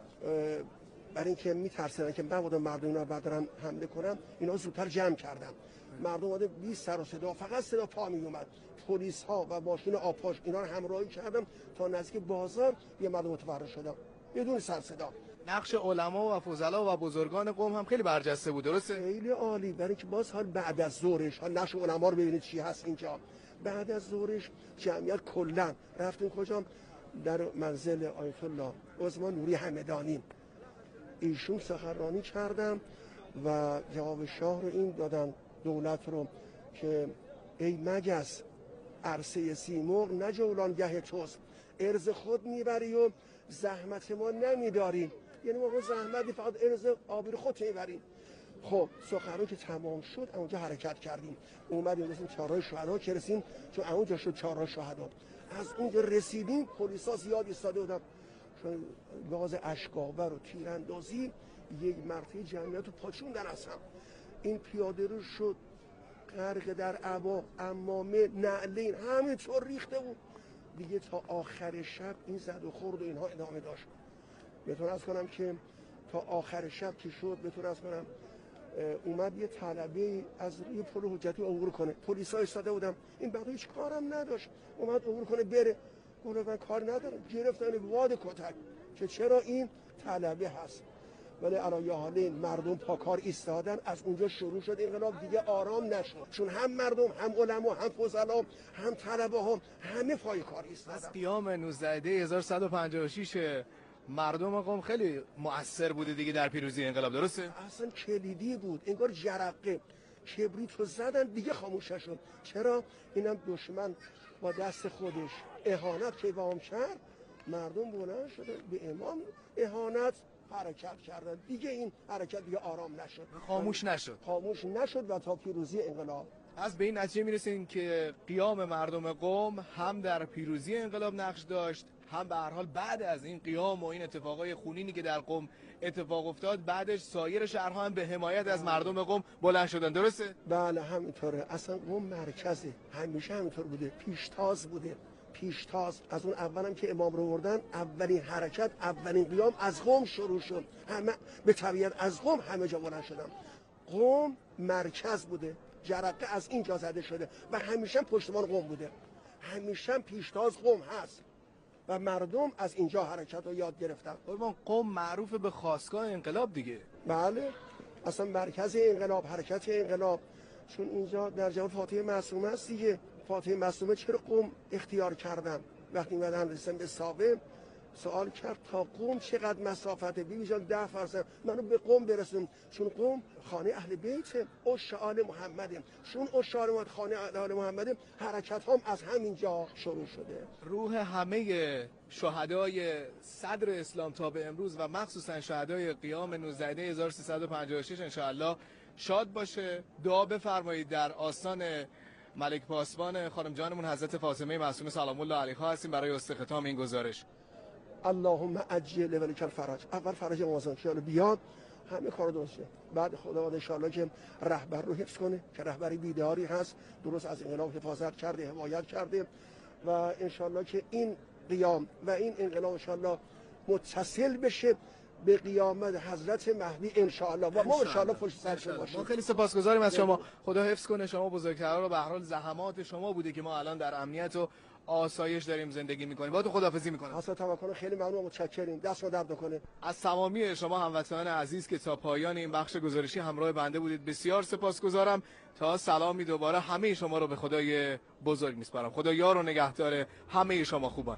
Speaker 14: برای اینکه میترسیدن که مبادا مردم اینا بردارن حمله کنم، اینا زودتر جمع کردم. مردم اومده 20 سر و صدا، فقط صدا پا می اومد، پلیس ها و ماشین آبپاش اینا رو همراهی کردم تا نزدیک بازار یه مردم متفرق شدم بدون سر صدا.
Speaker 13: نقش علما و فضلا و بزرگان قوم هم خیلی برجسته بود، درسته؟
Speaker 14: خیلی عالی، برای اینکه باز حال بعد از ظهرش حال نقش علما رو ببینید چی هست اینجا. بعد از ظهرش جمعیت کلا رفتیم کجا؟ در منزل آیت الله عظما نوری همدانی، ایشون سخنرانی کردم و جواب شاه رو این دادن دولت رو که ای مگس عرصه سیمرغ نه جولانگه توست، ارز خود میبری و زحمت ما نمیداری، یعنی ما زحمتی فقط ارز آبی خود میبریم. خب سخنرانی که تمام شد اونجا حرکت کردیم، اومدیم رسیدیم چهارراه شهدا که رسیدیم، چون اونجا شد چهارراه شهدا. از اونجا رسیدیم پلیسا زیاد ایستاده بودن، چون گاز اشک‌آور و تیراندازی یک مرتبه جمعیت رو پاچوندن اصلا. این پیاده رو شد غرق در عبا، عمامه، نعلین همینطور ریخته بود دیگه. تا آخر شب این زد و خورد و اینها ادامه داشت. بهتون عرض کنم که تا آخر شب که شد، بهتون عرض کنم اومد یه طلبه از یه پل حجتی عبور کنه، پلیسا ایستاده بودن، این بعد هیچ کارم نداشت، اومد عبور کنه بره، گفت من کار ندارم، گرفتن واد کتک که چرا این طلبه هست. ولی الان یه حاله مردم پا کار ایستادن، از اونجا شروع شد انقلاب، دیگه آرام نشد، چون هم مردم هم علما هم فضلا هم طلبه ها همه پای کار ایستادن.
Speaker 13: از قیام 19 دی 1156 مردم قم خیلی مؤثر بوده دیگه در پیروزی انقلاب، درسته؟
Speaker 14: اصلا کلیدی بود، انگار جرقه کبریت رو زدن دیگه خاموش شد. چرا؟ اینم دشمن با دست خودش اهانت که وام کرد، مردم بلند شده به امام اهانت حرکت کردن دیگه، این حرکت دیگه آرام نشد، خاموش نشد و تا پیروزی انقلاب.
Speaker 13: از به این نتیجه میرسیم که قیام مردم قم هم در پیروزی انقلاب نقش داشت، هم به هر حال بعد از این قیام و این اتفاقای خونینی که در قم اتفاق افتاد، بعدش سایر شهرها هم به حمایت از مردم قم بلند شدن، درسته؟
Speaker 14: بله همینطوره، اصلا قم مرکزه، همیشه همینطور بوده، پیشتاز بوده، پیشتاز. از اون اولم که امام رو بردن، اولین حرکت، اولین قیام از قم شروع شد، همه به طبیعت از قم همه جا بلند شدن. قم مرکز بوده، جرقه از اینجا زده شده و همیشه پشتمان قم بوده، همیشه پیشتاز قم هست و مردم از اینجا حرکت رو یاد گرفتن.
Speaker 13: قم معروف به خاستگاه انقلاب دیگه.
Speaker 14: بله اصلا مرکز انقلاب، حرکت انقلاب، چون اینجا در جواب فاطمه معصومه است دیگه. فاطمه معصومه چرا قم اختیار کردن؟ وقتی اومدن رسیدن به ساوه، سوال کرد تا قم چقدر مسافته؟ بیبی جان 10 فرسنگ، منو به قم برسون، چون قم خانه اهل بیته، عش آل محمده، چون عش آل خانه آل محمده، حرکت هم از همینجا شروع شده.
Speaker 13: روح همه شهدای صدر اسلام تا به امروز و مخصوصا شهدای قیام 19 دی 1356 انشاءالله شاد باشه. دعا بفرمایید در آستان ملک پاسبان خانم جانمون حضرت فاطمه معصومه سلام الله علیها هستیم برای استختام این گزارش.
Speaker 14: اللهم عجل ولک الفرج. اول فرج موازن که بیاد همه کار درست شه، بعد خداوند ان شاءالله که رهبر رو حفظ کنه که رهبری بیداری هست، درست از انقلاب حفاظت کرده، حمایت کرده و ان شاءالله که این قیام و این انقلاب ان شاءالله متصل بشه به قیامت حضرت مهدی ان شاءالله و ما ان شاءالله پشت سرش باشیم.
Speaker 13: ما خیلی سپاسگزاریم از شما، خدا حفظ کنه شما بزرگترا رو. به هر حال زحمات شما بوده که ما الان در امنیت و آسایش داریم زندگی میکنیم. با تو خداحافظی میکنم.
Speaker 14: حضرت توکل، خیلی ممنون، متشکریم، دست درد نکنه.
Speaker 13: از تمامی شما هموطنان عزیز که تا پایان این بخش گزارشی همراه بنده بودید بسیار سپاسگزارم. تا سلامی دوباره همه شما رو به خدای بزرگ میسپارم. خدا یار و نگهدار همه شما خوبان.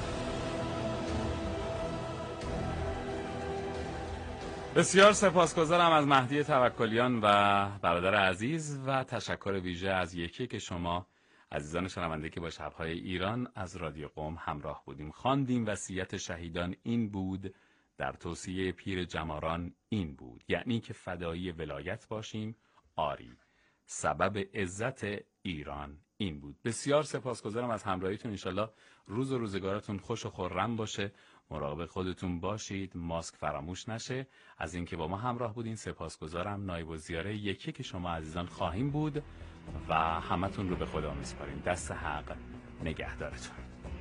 Speaker 2: بسیار سپاسگزارم از مهدی توکلیان و برادر عزیز و تشکر ویژه از یکی که شما عزیزان شنونده که با شب‌های ایران از رادیو قم همراه بودیم. خواندیم وصیت شهیدان این بود، در توصیه پیر جماران این بود، یعنی که فدایی ولایت باشیم، آری، سبب عزت ایران این بود. بسیار سپاسگزارم از همراهیتون. انشالله روز و روزگارتون خوش و خرم باشه. مراقب خودتون باشید، ماسک فراموش نشه. از اینکه با ما همراه بودین سپاسگزارم. نایب الزیاره یکی که شما عزیزان خواهیم بود و همتون رو به خدا میسپاریم. دست حق نگهدارتون.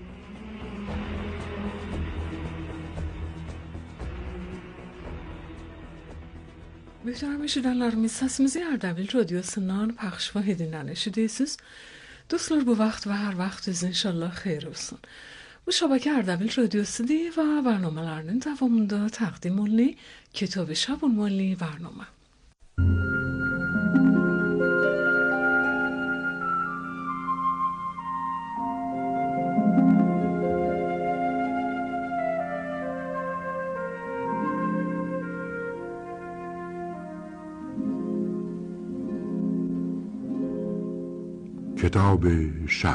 Speaker 15: Muhterem eşidenlerimiz, sesimizi Erdebil Radyosu'ndan paylaşmayı dinleyirsiniz. Dostlar, bu vaxt ve her vaxtınız inşallah xeyir olsun. Bu şabeke Erdebil Radyosu'dur ve برنامه‌larının devamında təqdim olunan Kitab-ı Şab ünvanlı برنامه.
Speaker 16: کتاب شب.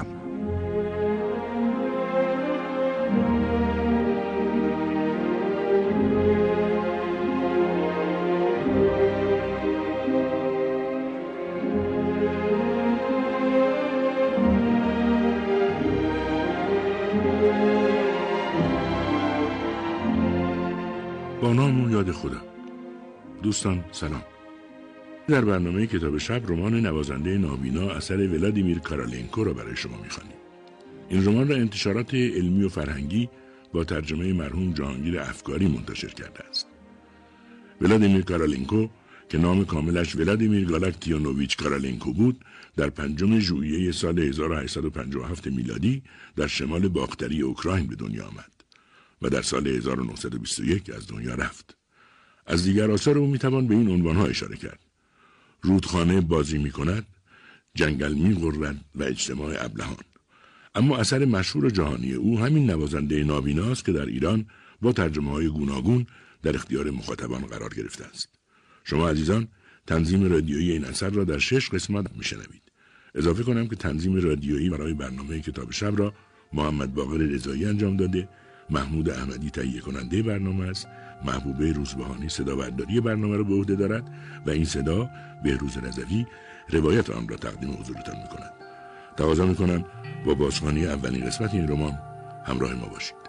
Speaker 16: با نام و یاد خدا. دوستان سلام. در برنامه کتاب شب رمان نوازنده نابینا اثر ولادیمیر کارالنکو را برای شما می‌خوانیم. این رمان را انتشارات علمی و فرهنگی با ترجمه مرحوم جهانگیر افکاری منتشر کرده است. ولادیمیر کارالنکو که نام کاملش ولادیمیر گالاکتیانوویچ کارالنکو بود، در 5 ژوئیه سال 1857 میلادی در شمال باختری اوکراین به دنیا آمد و در سال 1921 از دنیا رفت. از دیگر آثار او میتوان به این عنوانها اشاره کرد: رودخانه بازی می کند، جنگل می غرد و اجتماع ابلهان. اما اثر مشهور جهانی او همین نوازنده نابیناست که در ایران با ترجمه های گوناگون در اختیار مخاطبان قرار گرفته است. شما عزیزان تنظیم رادیویی این اثر را در 6 قسمت می شنوید. اضافه کنم که تنظیم رادیویی برای برنامه کتاب شب را محمد باقر رضایی انجام داده، محمود احمدی تهیه کننده برنامه است، محبوبه روزبهانی صدا برداری برنامه را به عهده دارد و این صدا بهروز رضوی روایت آن را تقدیم حضورتان می‌کند. تقاضا می‌کنم با بازخوانی اولین قسمت این رمان همراه ما باشید.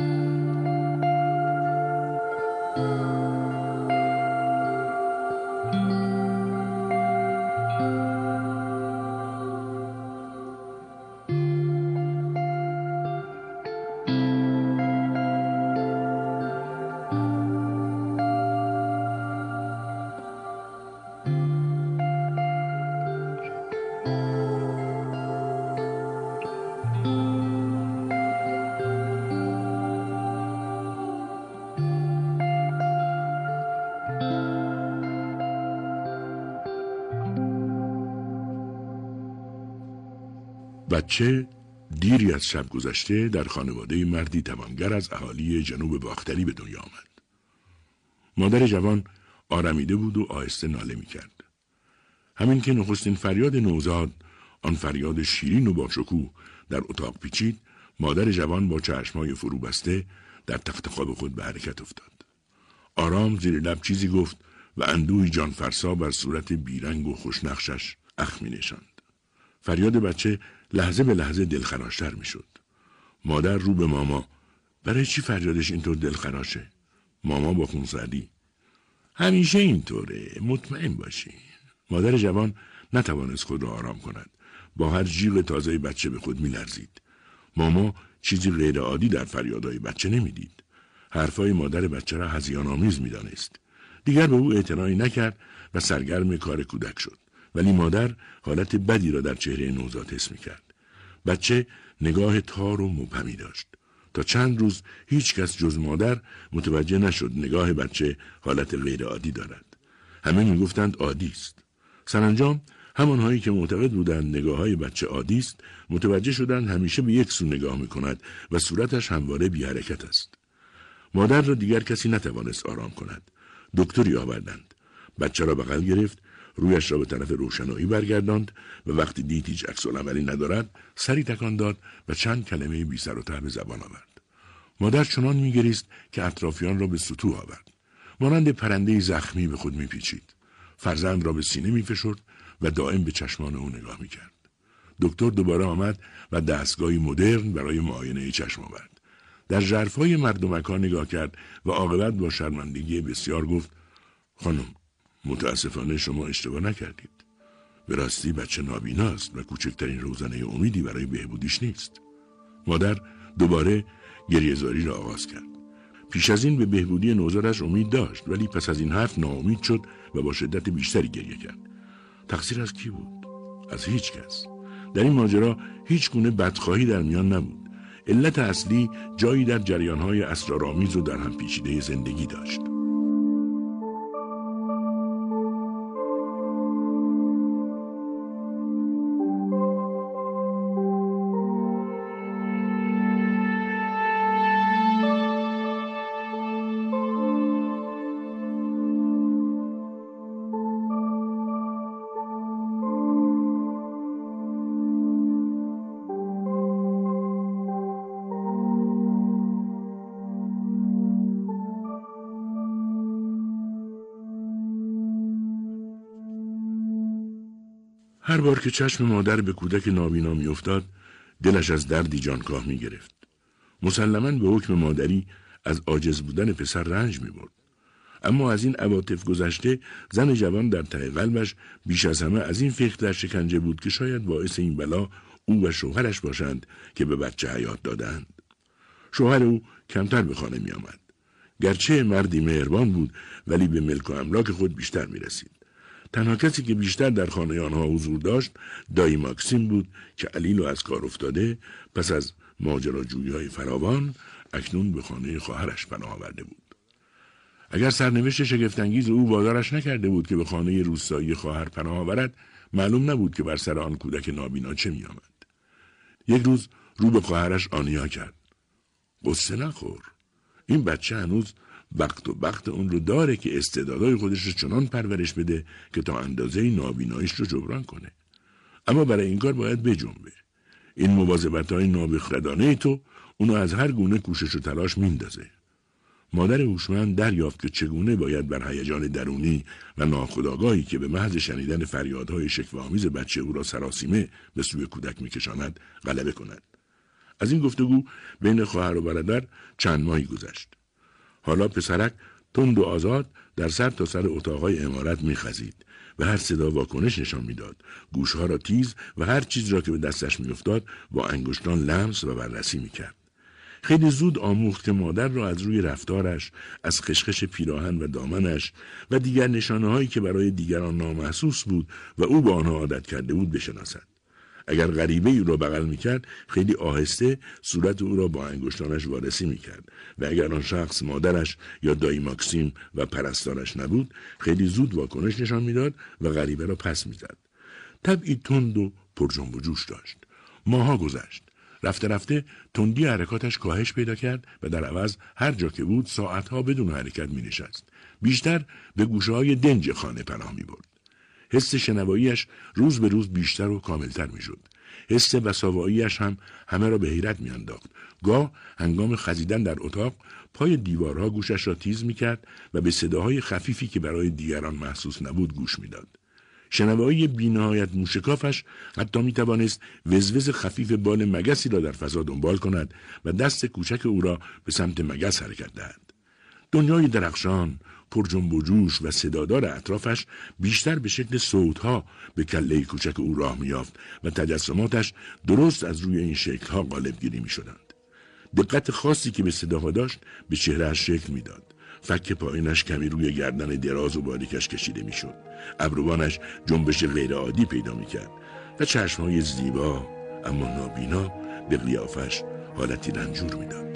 Speaker 16: بچه دیری از شب گذشته در خانواده مردی توانگر از اهالی جنوب باختری به دنیا آمد. مادر جوان آرمیده بود و آهسته ناله می کرد. همین که نخستین فریاد نوزاد، آن فریاد شیرین و با شکوه در اتاق پیچید، مادر جوان با چشمای فرو بسته در تخت خواب خود به حرکت افتاد. آرام زیر لب چیزی گفت و اندوهی جانفرسا بر صورت بیرنگ و خوشنقشش اخم می نشاند. فریاد بچه لحظه به لحظه دلخراشتر می شد. مادر رو به ماما: برای چی فریادش اینطور دلخراشه؟ ماما با خونسردی: همیشه اینطوره، مطمئن باشی. مادر جوان نتوانست خود را آرام کند. با هر جیغ تازه بچه به خود می لرزید. ماما چیزی غیر عادی در فریادهای بچه نمی دید. حرفای مادر بچه را هذیان آمیز می دانست. دیگر به او اعتنایی نکرد و سرگرم کار کودک شد. ولی مادر حالت بدی را در چهره نوزاد حس می‌کرد. بچه نگاه تار و مبهمی داشت. تا چند روز هیچ کس جز مادر متوجه نشد نگاه بچه حالت غیر عادی دارد. همه می‌گفتند عادی است. سرانجام همانهایی که معتقد بودند نگاه‌های بچه عادی است، متوجه شدند همیشه به یک سو نگاه می‌کند و صورتش همواره بی حرکت است. مادر را دیگر کسی نتوانست آرام کند. دکتری آوردند. بچه را بغل گرفت، رویش را به طرف روشنایی برگرداند و وقتی دید هیچ عکس‌العملی ندارد، سری تکان داد و چند کلمه بی سر و ته به زبان آورد. مادر چنان می‌گریست که اطرافیان را به سطوح آورد. مانند پرنده‌ای زخمی به خود می‌پیچید. فرزند را به سینه می‌فشرد و دائم به چشمان او نگاه می‌کرد. دکتر دوباره آمد و دستگاهی مدرن برای معاینه چشم آورد. در ژرفای مردمکان نگاه کرد و عاقبت با شرمندگی بسیار گفت: خانم، متاسفانه شما اشتباه نکردید. به راستی بچه نابیناست و کوچکترین روزنه امیدی برای بهبودیش نیست. مادر دوباره گریه‌زاری را آغاز کرد. پیش از این به بهبودی نوزادش امید داشت، ولی پس از این حرف ناامید شد و با شدت بیشتری گریه کرد. تقصیر از کی بود؟ از هیچ کس. در این ماجرا هیچ گونه بدخواهی در میان نبود. علت اصلی جایی در جریان‌های اسرارآمیز و در هم پیچیده زندگی داشت. هر بار که چشم مادر به کودک نابینا میافتاد، دلش از دردی جانکاه میگرفت. مسلماً به حکم مادری از عاجز بودن پسر رنج میبرد. اما از این عواطف گذشته، زن جوان در ته قلبش بیش از همه از این فکر در شکنجه بود که شاید باعث این بلا او و شوهرش باشند که به بچه حیات دادند. شوهر او کمتر به خانه می آمد. گرچه مردی مهربان بود، ولی به ملک و املاک خود بیشتر می رسید. تنها کسی که بیشتر در خانه آنها حضور داشت دایی ماکسیم بود که علیل و از کار افتاده پس از ماجراجویی‌های فراوان اکنون به خانه خواهرش پناه آورده بود. اگر سرنوشت شگفت‌انگیز او وادارش نکرده بود که به خانه روستایی خواهر پناه آورد، معلوم نبود که بر سر آن کودک نابینا چه می آمد. یک روز رو به خواهرش آنیا کرد: قصه نخور. این بچه هنوز وقت اون رو داره که استعدادهای خودش رو چنان پرورش بده که تا اندازه نابیناییش رو جبران کنه. اما برای این کار باید بجنبه. این مواظبت‌های نابخردانه تو اونو از هر گونه کوشش و تلاش میندازه. مادر هوشمند دریافت که چگونه باید بر هیجان درونی و ناخودآگاهی که به محض شنیدن فریادهای شکوه‌آمیز بچه او را سراسیمه به سوی کودک میکشاند غلبه کند. از این گفتگو بین خواهر و برادر چند ماهی گذشت. حالا پسرک تند و آزاد در سر تا سر اتاقهای عمارت میخزید و هر صدا واکنش نشان میداد. گوشها را تیز و هر چیز را که به دستش میافتاد با انگشتان لمس و بررسی میکرد. خیلی زود آموخت که مادر را از روی رفتارش، از خشخش پیراهن و دامنش و دیگر نشانه‌هایی که برای دیگران نامحسوس بود و او با آنها عادت کرده بود بشناسد. اگر غریبه او را بغل میکرد، خیلی آهسته صورت او را با انگشتانش وارسی میکرد و اگر آن شخص مادرش یا دایی ماکسیم و پرستارش نبود، خیلی زود واکنش نشان میداد و غریبه را پس میزد. طبعی تند و پرجنب و جوش داشت. ماها گذشت. رفته رفته تندی حرکاتش کاهش پیدا کرد و در عوض هر جا که بود ساعتها بدون حرکت می نشست. بیشتر به گوشه‌های دنج خانه پناه می برد. حس شنواییش روز به روز بیشتر و کاملتر می شد. حس بساواییش هم همه را به حیرت می انداخت. گاه هنگام خزیدن در اتاق پای دیوارها گوشش را تیز می کرد و به صداهای خفیفی که برای دیگران محسوس نبود گوش می داد. شنوایی بی‌نهایت موشکافش حتی می توانست وزوز خفیف بال مگسی را در فضا دنبال کند و دست کوچک او را به سمت مگس حرکت دهد. دنیای درخشان، پر جنب و جوش و صدادار اطرافش بیشتر به شکل صوتها به کله کوچک او راه می‌یافت و تجسماتش درست از روی این شکل‌ها غالب گیری می‌شدند. دقت خاصی که به صداها داشت به چهره‌اش شکل می‌داد. فک پایینش کمی روی گردن دراز و باریکش کشیده میشد. ابروانش جنبش غیرعادی پیدا میکرد و چشمهای زیبا اما نابینا به قیافش حالتی رنجور میداد.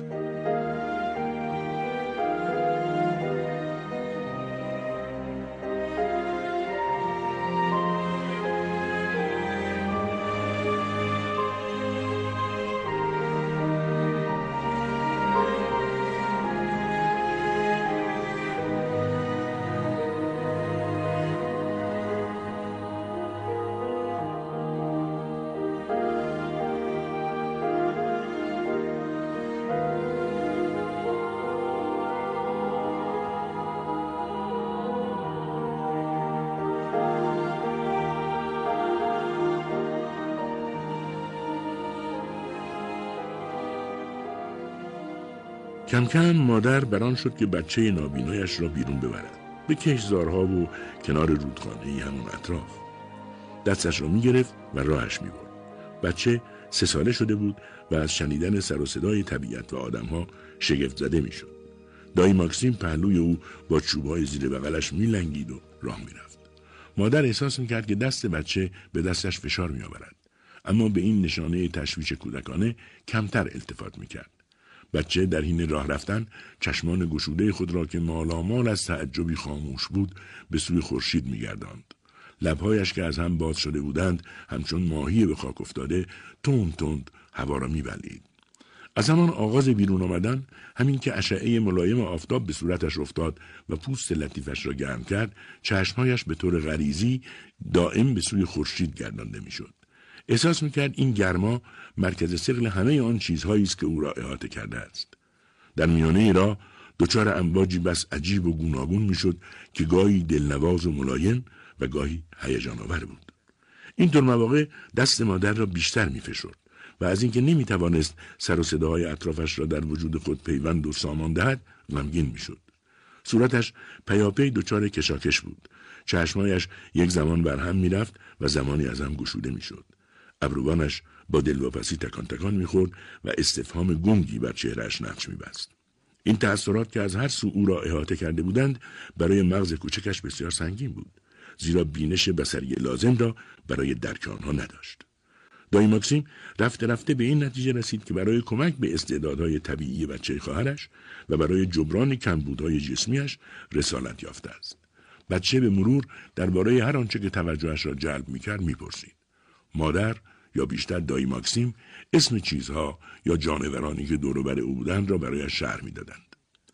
Speaker 16: کم کم مادر بران شد که بچه نابینایش را بیرون ببرد، به کشتزارها و کنار رودخانه‌ای همون اطراف. دستش را می‌گرفت و راهش می‌برد. بچه 3 ساله شده بود و از شنیدن سر و صدای طبیعت و آدم‌ها شگفت زده می‌شد. دایی ماکسیم پهلوی او با چوب‌های زیر بغلش می‌لنگید و راه می‌رفت. مادر احساس می‌کرد که دست بچه به دستش فشار می‌آورد، اما به این نشانه تشویش کودکانه کمتر التفات می‌کرد. بچه در حین راه رفتن چشمان گشوده خود را که مالامال از تعجبی خاموش بود به سوی خورشید می‌گرداند. لب‌هایش که از هم باز شده بودند همچون ماهی به خاک افتاده تند تند هوا را می‌بلعید. از همان آغاز بیرون آمدن، همین که اشعه ملایم آفتاب به صورتش افتاد و پوست لطیفش را گرم کرد، چشمهایش به طور غریزی دائم به سوی خورشید گردانده می‌شد. احساس می‌کرد این گرما مرکز ثقل همه آن چیزهایی است که او را احاطه کرده است. در میانه راه دچار امواجی بس عجیب و گوناگون می‌شد که گاهی دلنواز و ملایم و گاهی هیجان‌آور بود. این طور مواقع دست مادر را بیشتر می‌فشرد و از اینکه نمی‌توانست سر و صداهای اطرافش را در وجود خود پیوند و سامان دهد غمگین می‌شد. صورتش پیاپی دچار کشاکش بود. چشمایش یک زمان بر هم می‌رفت و زمانی از هم گشوده می‌شد. ابروانش با دلواپسی تکان تکان می‌خورد و استفهام گنگی بر چهرهش نقش می‌بست. این تأثیرات که از هر سو او را احاطه کرده بودند برای مغز کوچکش بسیار سنگین بود، زیرا بینش بصری لازم را برای درک آنها نداشت. دایی ماکسیم رفته رفته به این نتیجه رسید که برای کمک به استعدادهای طبیعی بچه خواهرش و برای جبران کمبودهای جسمیش رسالت یافته است. بچه به مرور درباره هر آنچه که توجهش را جلب می‌کرد می‌پرسید. مادر یا بیشتر دایی ماکسیم اسم چیزها یا جانورانی که دور و بر او بودند را برایش شرح می‌دادند.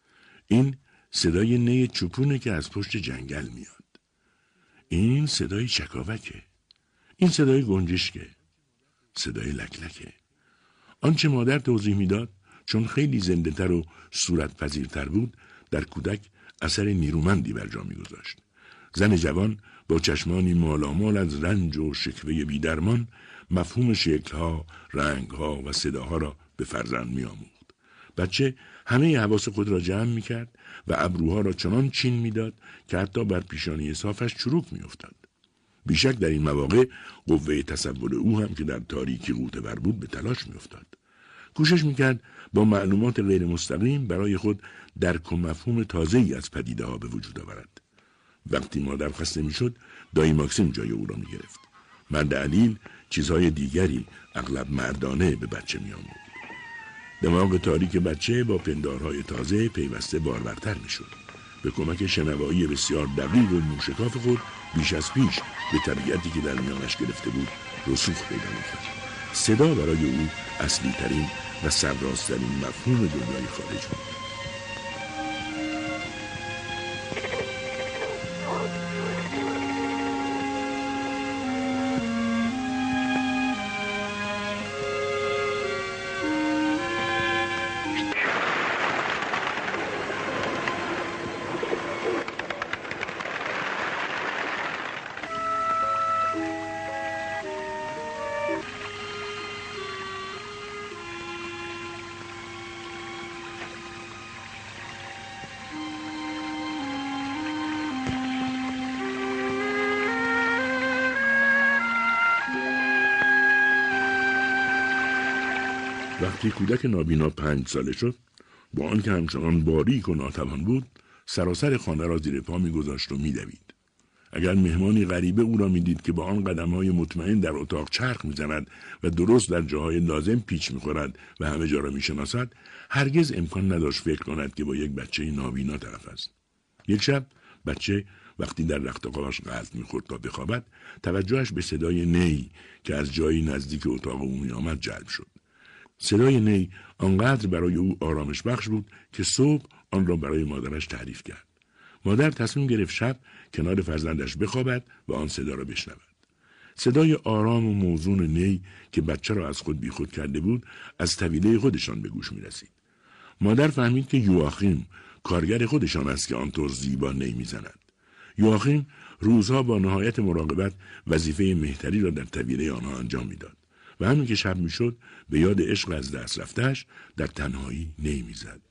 Speaker 16: این صدای نی چوپونه که از پشت جنگل میاد. این صدای چکاوکه. این صدای گنجشکه. صدای لکلکه. آنچه مادر توضیح میداد چون خیلی زنده‌تر و صورت پذیرتر بود در کودک اثر نیرومندی بر جا می‌گذاشت. زن جوان با چشمانی مالامال از رنج و شکوه بی‌درمان مفهوم شکل‌ها، رنگ‌ها و صداها را به فرزند می‌آموخت. بچه همه حواس خود را جمع می‌کرد و ابروها را چنان چین می‌داد که حتی بر پیشانی صافش چروک می‌افتاد. بیشک در این مواقع قوه تصور او هم که در تاریکی غوطه‌ور بود به تلاش می‌افتاد. کوشش می‌کرد با معلومات غیر مستقیم برای خود درک و مفهوم تازه‌ای از پدیده‌ها به وجود آورد. وقتی مادر خسته می‌شد، دایی ماکسیم جای او را می‌گرفت. مرد علیل چیزهای دیگری اغلب مردانه به بچه می‌آموخت. دماغ تاریک بچه با پندارهای تازه پیوسته بارورتر می‌شد. به کمک شنوایی بسیار دقیق و موشکاف خود بیش از پیش به طبیعتی که در میانش گرفته بود رسوخ پیدا می‌کرد. صدا برای او اصلی ترین و سرراست‌ترین مفهوم دنیای خارج بود. وقتی کودک نابینا 5 ساله شد، با آنکه همچنان باریک و ناتوان بود، سراسر خانه را زیر پا می‌گذاشت و می‌دوید. اگر مهمانی غریبه او را می‌دید که با آن قدم‌های مطمئن در اتاق چرخ می‌زند و درست در جاهای لازم پیچ می‌خورد و همه جا را می‌شناسد، هرگز امکان نداشت فکر کند که با یک بچه نابینا طرف است. یک شب بچه وقتی در رخت خوابش غلط می‌خورد تا بخوابد، توجهش به صدای نی که از جایی نزدیک اتاق او می‌آمد جلب شد. صدای نی آنقدر برای او آرامش بخش بود که صبح آن را برای مادرش تعریف کرد. مادر تصمیم گرفت شب کنار فرزندش بخوابد و آن صدا را بشنود. صدای آرام و موزون نی که بچه را از خود بیخود کرده بود از طویله خودشان به گوش می رسید. مادر فهمید که یواخیم کارگر خودشان است که آنطور زیبا نی می زند. یواخیم روزها با نهایت مراقبت وظیفه مهتری را در طویله آنها انجام می داد و همین که شب می شد به یاد عشق از دست رفتهش در تنهایی نی می زد.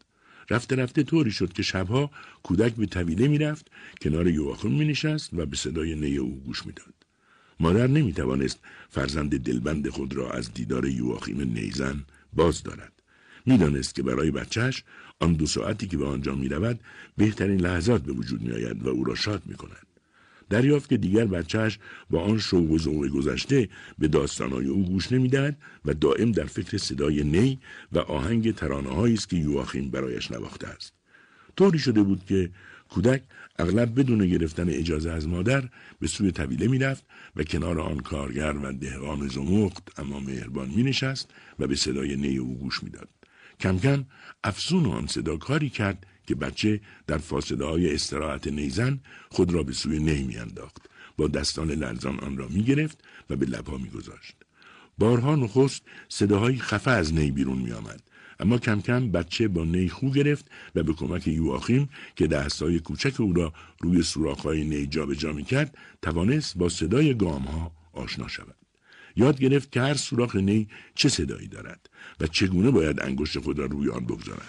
Speaker 16: رفته رفته طوری شد که شبها کودک به طویله میرفت، کنار یواخیم مینشست و به صدای نی او گوش میداد. مادر نمیتوانست فرزند دلبند خود را از دیدار یواخیم نیزن باز دارد. میدانست که برای بچهش آن 2 ساعتی که به آنجا میرود بهترین لحظات به وجود میآید و او را شاد میکند. دریافت که دیگر بچهش با آن شوق و ذوق گذشته به داستانهای او گوش نمیدهد و دائم در فکر صدای نی و آهنگ ترانه‌هایی است که یواخیم برایش نواخته است. طوری شده بود که کودک اغلب بدون گرفتن اجازه از مادر به سوی طویله میرفت و کنار آن کارگر و دهقان زمخت اما مهربان مینشست و به صدای نی او گوش میداد. کم کم افسون آن صدا کاری کرد که بچه در فاصله‌های استراحت نیزن خود را به سوی نی میانداخت، با دستان لرزان آن را میگرفت و به لبها میگذاشت. بارها نخست صداهای خفه از نی بیرون میآمد، اما کم کم بچه با نی خو گرفت و به کمک یواخیم که دستای کوچک او را روی سوراخ‌های نی جابجا میکرد توانست با صدای گام‌ها آشنا شود. یاد گرفت که هر سوراخ نی چه صدایی دارد و چگونه باید انگشت خود را روی آن بگذارد.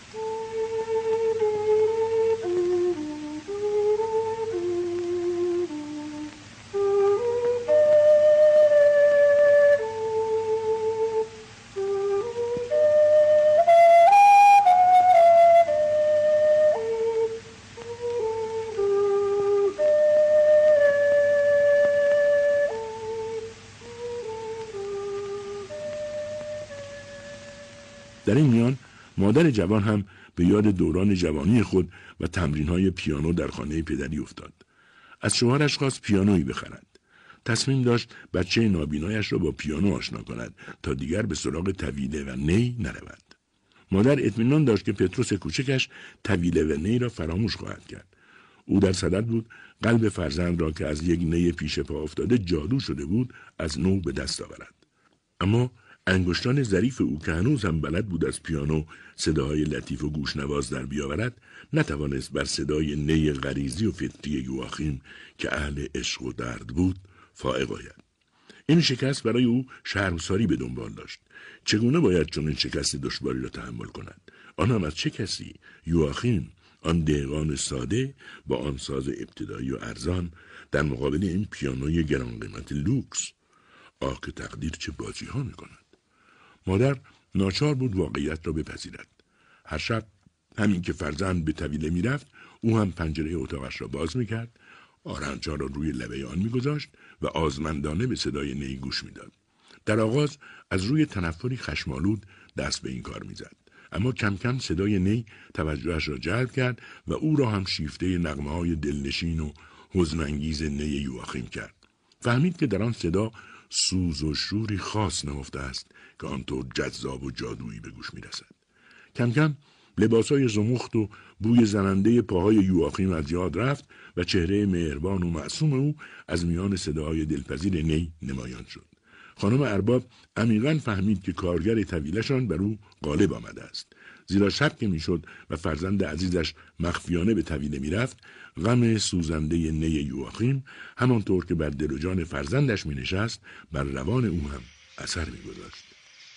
Speaker 16: در این میان مادر جوان هم به یاد دوران جوانی خود و تمرین‌های پیانو در خانه پدری افتاد. از شوهرش خواست پیانویی بخرد. تصمیم داشت بچه نابینایش را با پیانو آشنا کند تا دیگر به سراغ طویله و نی نرود. مادر اطمینان داشت که پتروس کوچکش طویله و نی را فراموش خواهد کرد. او در صدد بود قلب فرزند را که از یک نی پیش پا افتاده جادو شده بود از نو به دست آورد. اما انگشتان ظریف او که هنوز هم بلد بود از پیانو صداهای لطیف و گوشنواز در بیاورد نتوانست بر صدای نی غریزی و فطری یواخیم که اهل عشق و درد بود فائق آید. این شکست برای او شرمساری به دنبال داشت. چگونه باید چنین شکست دشواری را تحمل کند؟ آن هم از چه کسی؟ یواخیم، آن دهقان ساده با آن ساز ابتدایی و ارزان در مقابل این پیانوی گران قیمت لوکس. آه که تقدیر چه بازی ها میکند. مادر ناچار بود واقعیت را بپذیرد. هر شب همین که فرزند به طویله میرفت او هم پنجره اتاقش را باز میکرد، آرنج‌ها را روی لبه آن میگذاشت و آزمندانه به صدای نی گوش میداد. در آغاز از روی تنفری خشمالود دست به این کار میزد، اما کم کم صدای نی توجهش را جلب کرد و او را هم شیفته نغمه‌های دلنشین و حزن‌انگیز نی یواخیم کرد. فهمید که در آن صدا سوز و شوری خاص نهفته است که آنطور جذاب و جادویی به گوش میرسد. کم کم لباسای زمخت و بوی زننده پاهای یواخیم از یاد رفت و چهره مهربان و معصوم او از میان صداهای دلپذیر نی نمایان شد. خانم ارباب عمیقاً فهمید که کارگر طویلشان بر او غالب آمده است. زیرا شب که میشد و فرزند عزیزش مخفیانه به طویله میرفت، غم سوزنده نی یواخیم همانطور که بر دل و جان فرزندش مینشست بر روان او هم اثر میگذاشت.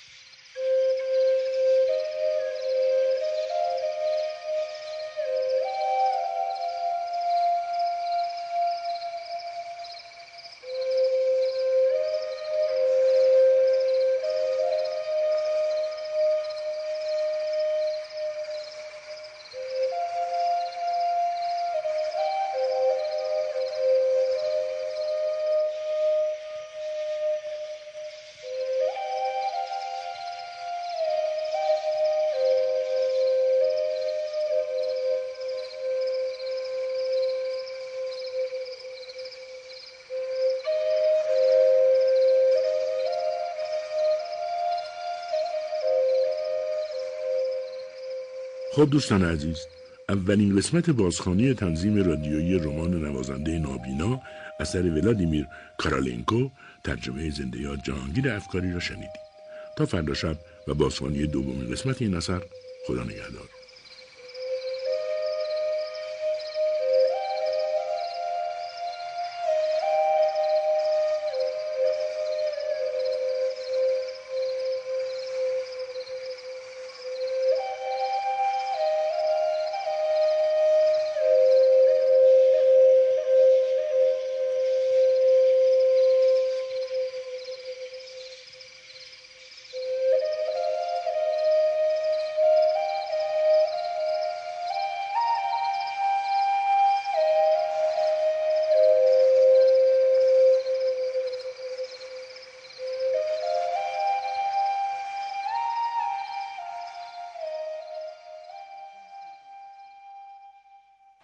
Speaker 16: خب دوستان عزیز، اولین قسمت بازخوانی تنظیم رادیویی رمان نوازنده نابینا اثر ولادیمیر کارالنکو ترجمه زنده یاد جهانگیر افکاری را شنیدید. تا فردا شب و بازخوانی دومین قسمت این اثر، خدا نگهدار.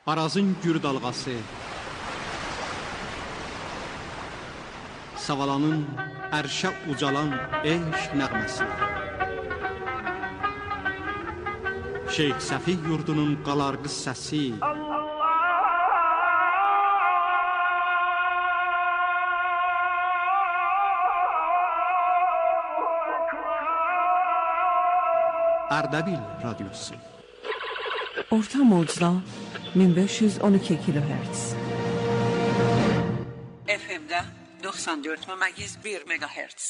Speaker 17: Arazın gür dalğası, Savalanın ərşə ucalan eşq nəğməsi, Şeyx Səfih yurdunun qalarğı səsi, Ərdəbil radyosu.
Speaker 18: Orta mocda 1512 kilohertz. FM'de 94,1 megahertz.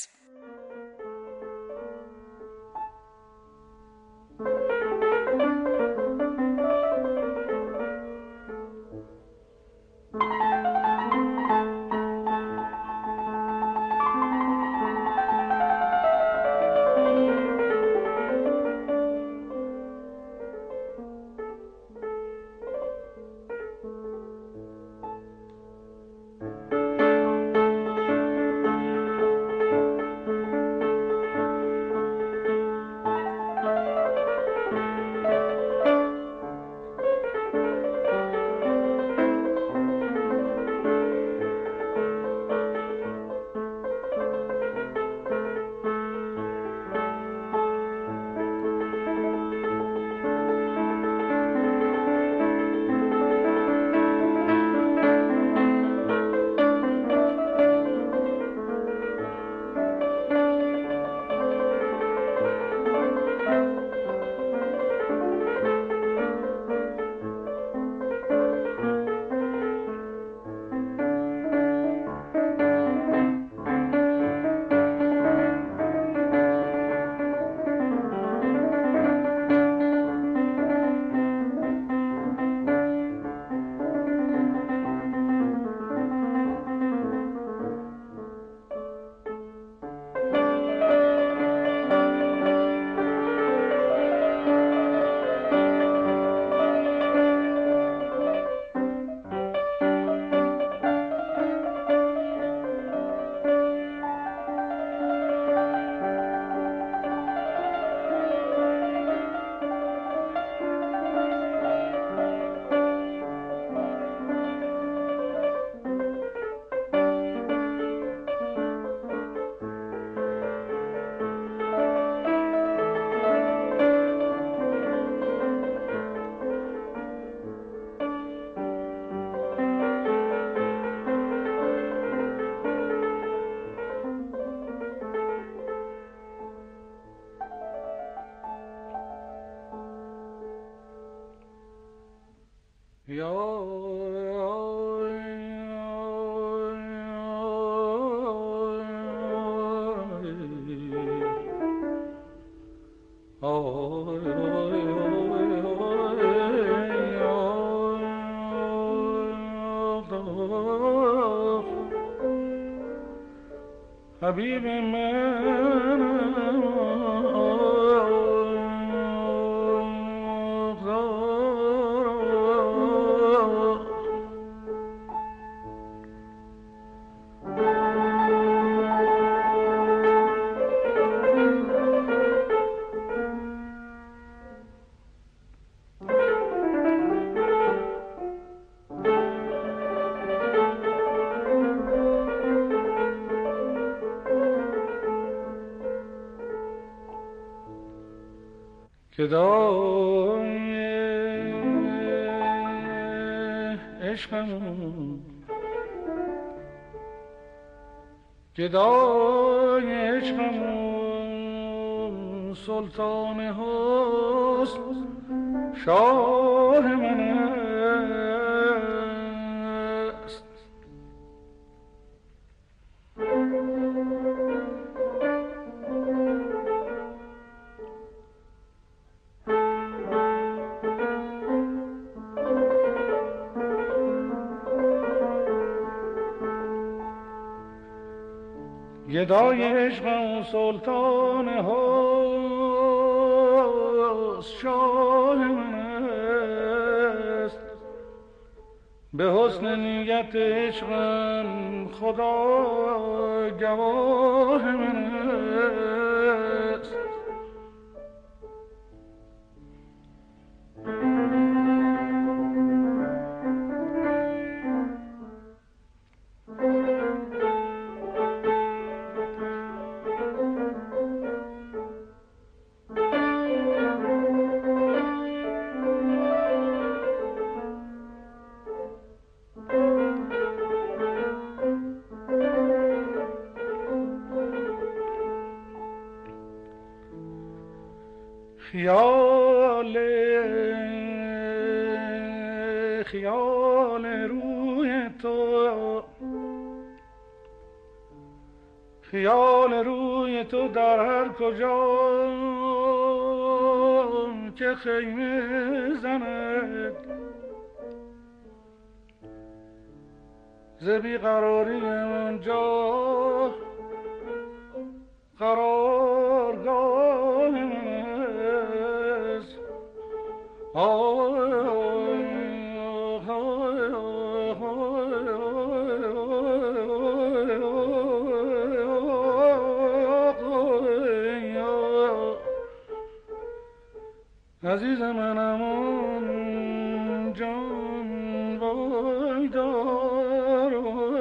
Speaker 1: حبیب من گدای عشقم گدای عشقم سلطان حسن شاه من است گدای عشقم سلطان حسن شاه من است به حسن نیت عشقم خدا گواه من است
Speaker 9: خیال روی تو، خیال روی تو در هر کجا که خیمه زند، ز بیقراری اونجا قرارگاه است. عزیز منم اون جان وای دار.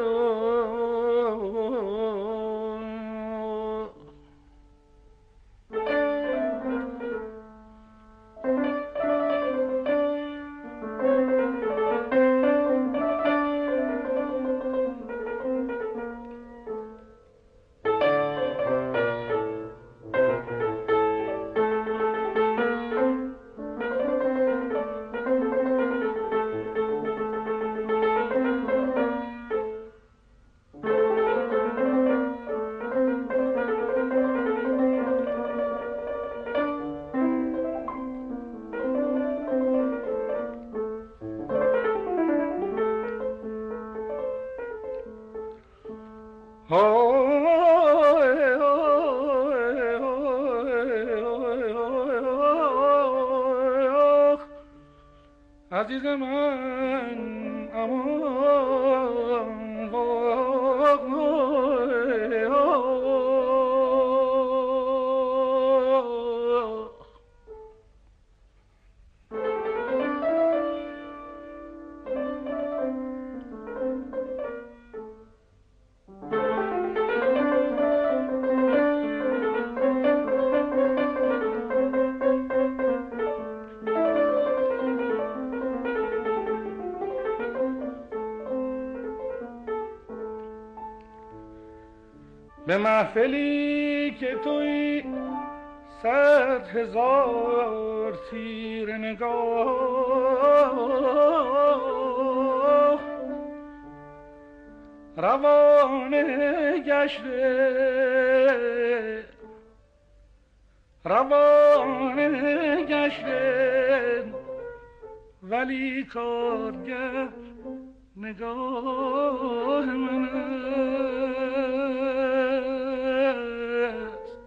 Speaker 9: عزیز من امان به محفلی که توی 100,000 تیر نگاه روانه گشته ولی کارگر نگاه من است.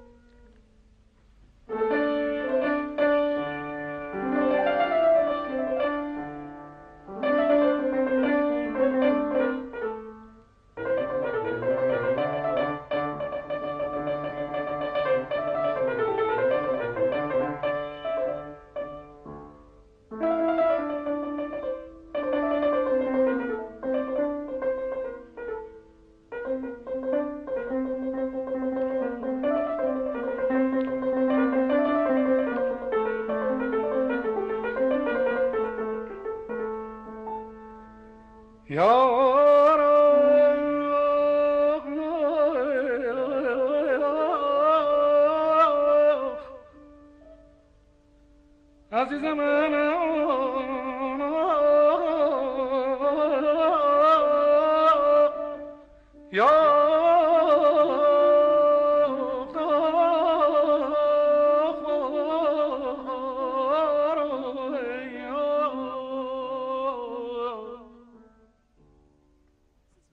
Speaker 9: عزیز من یا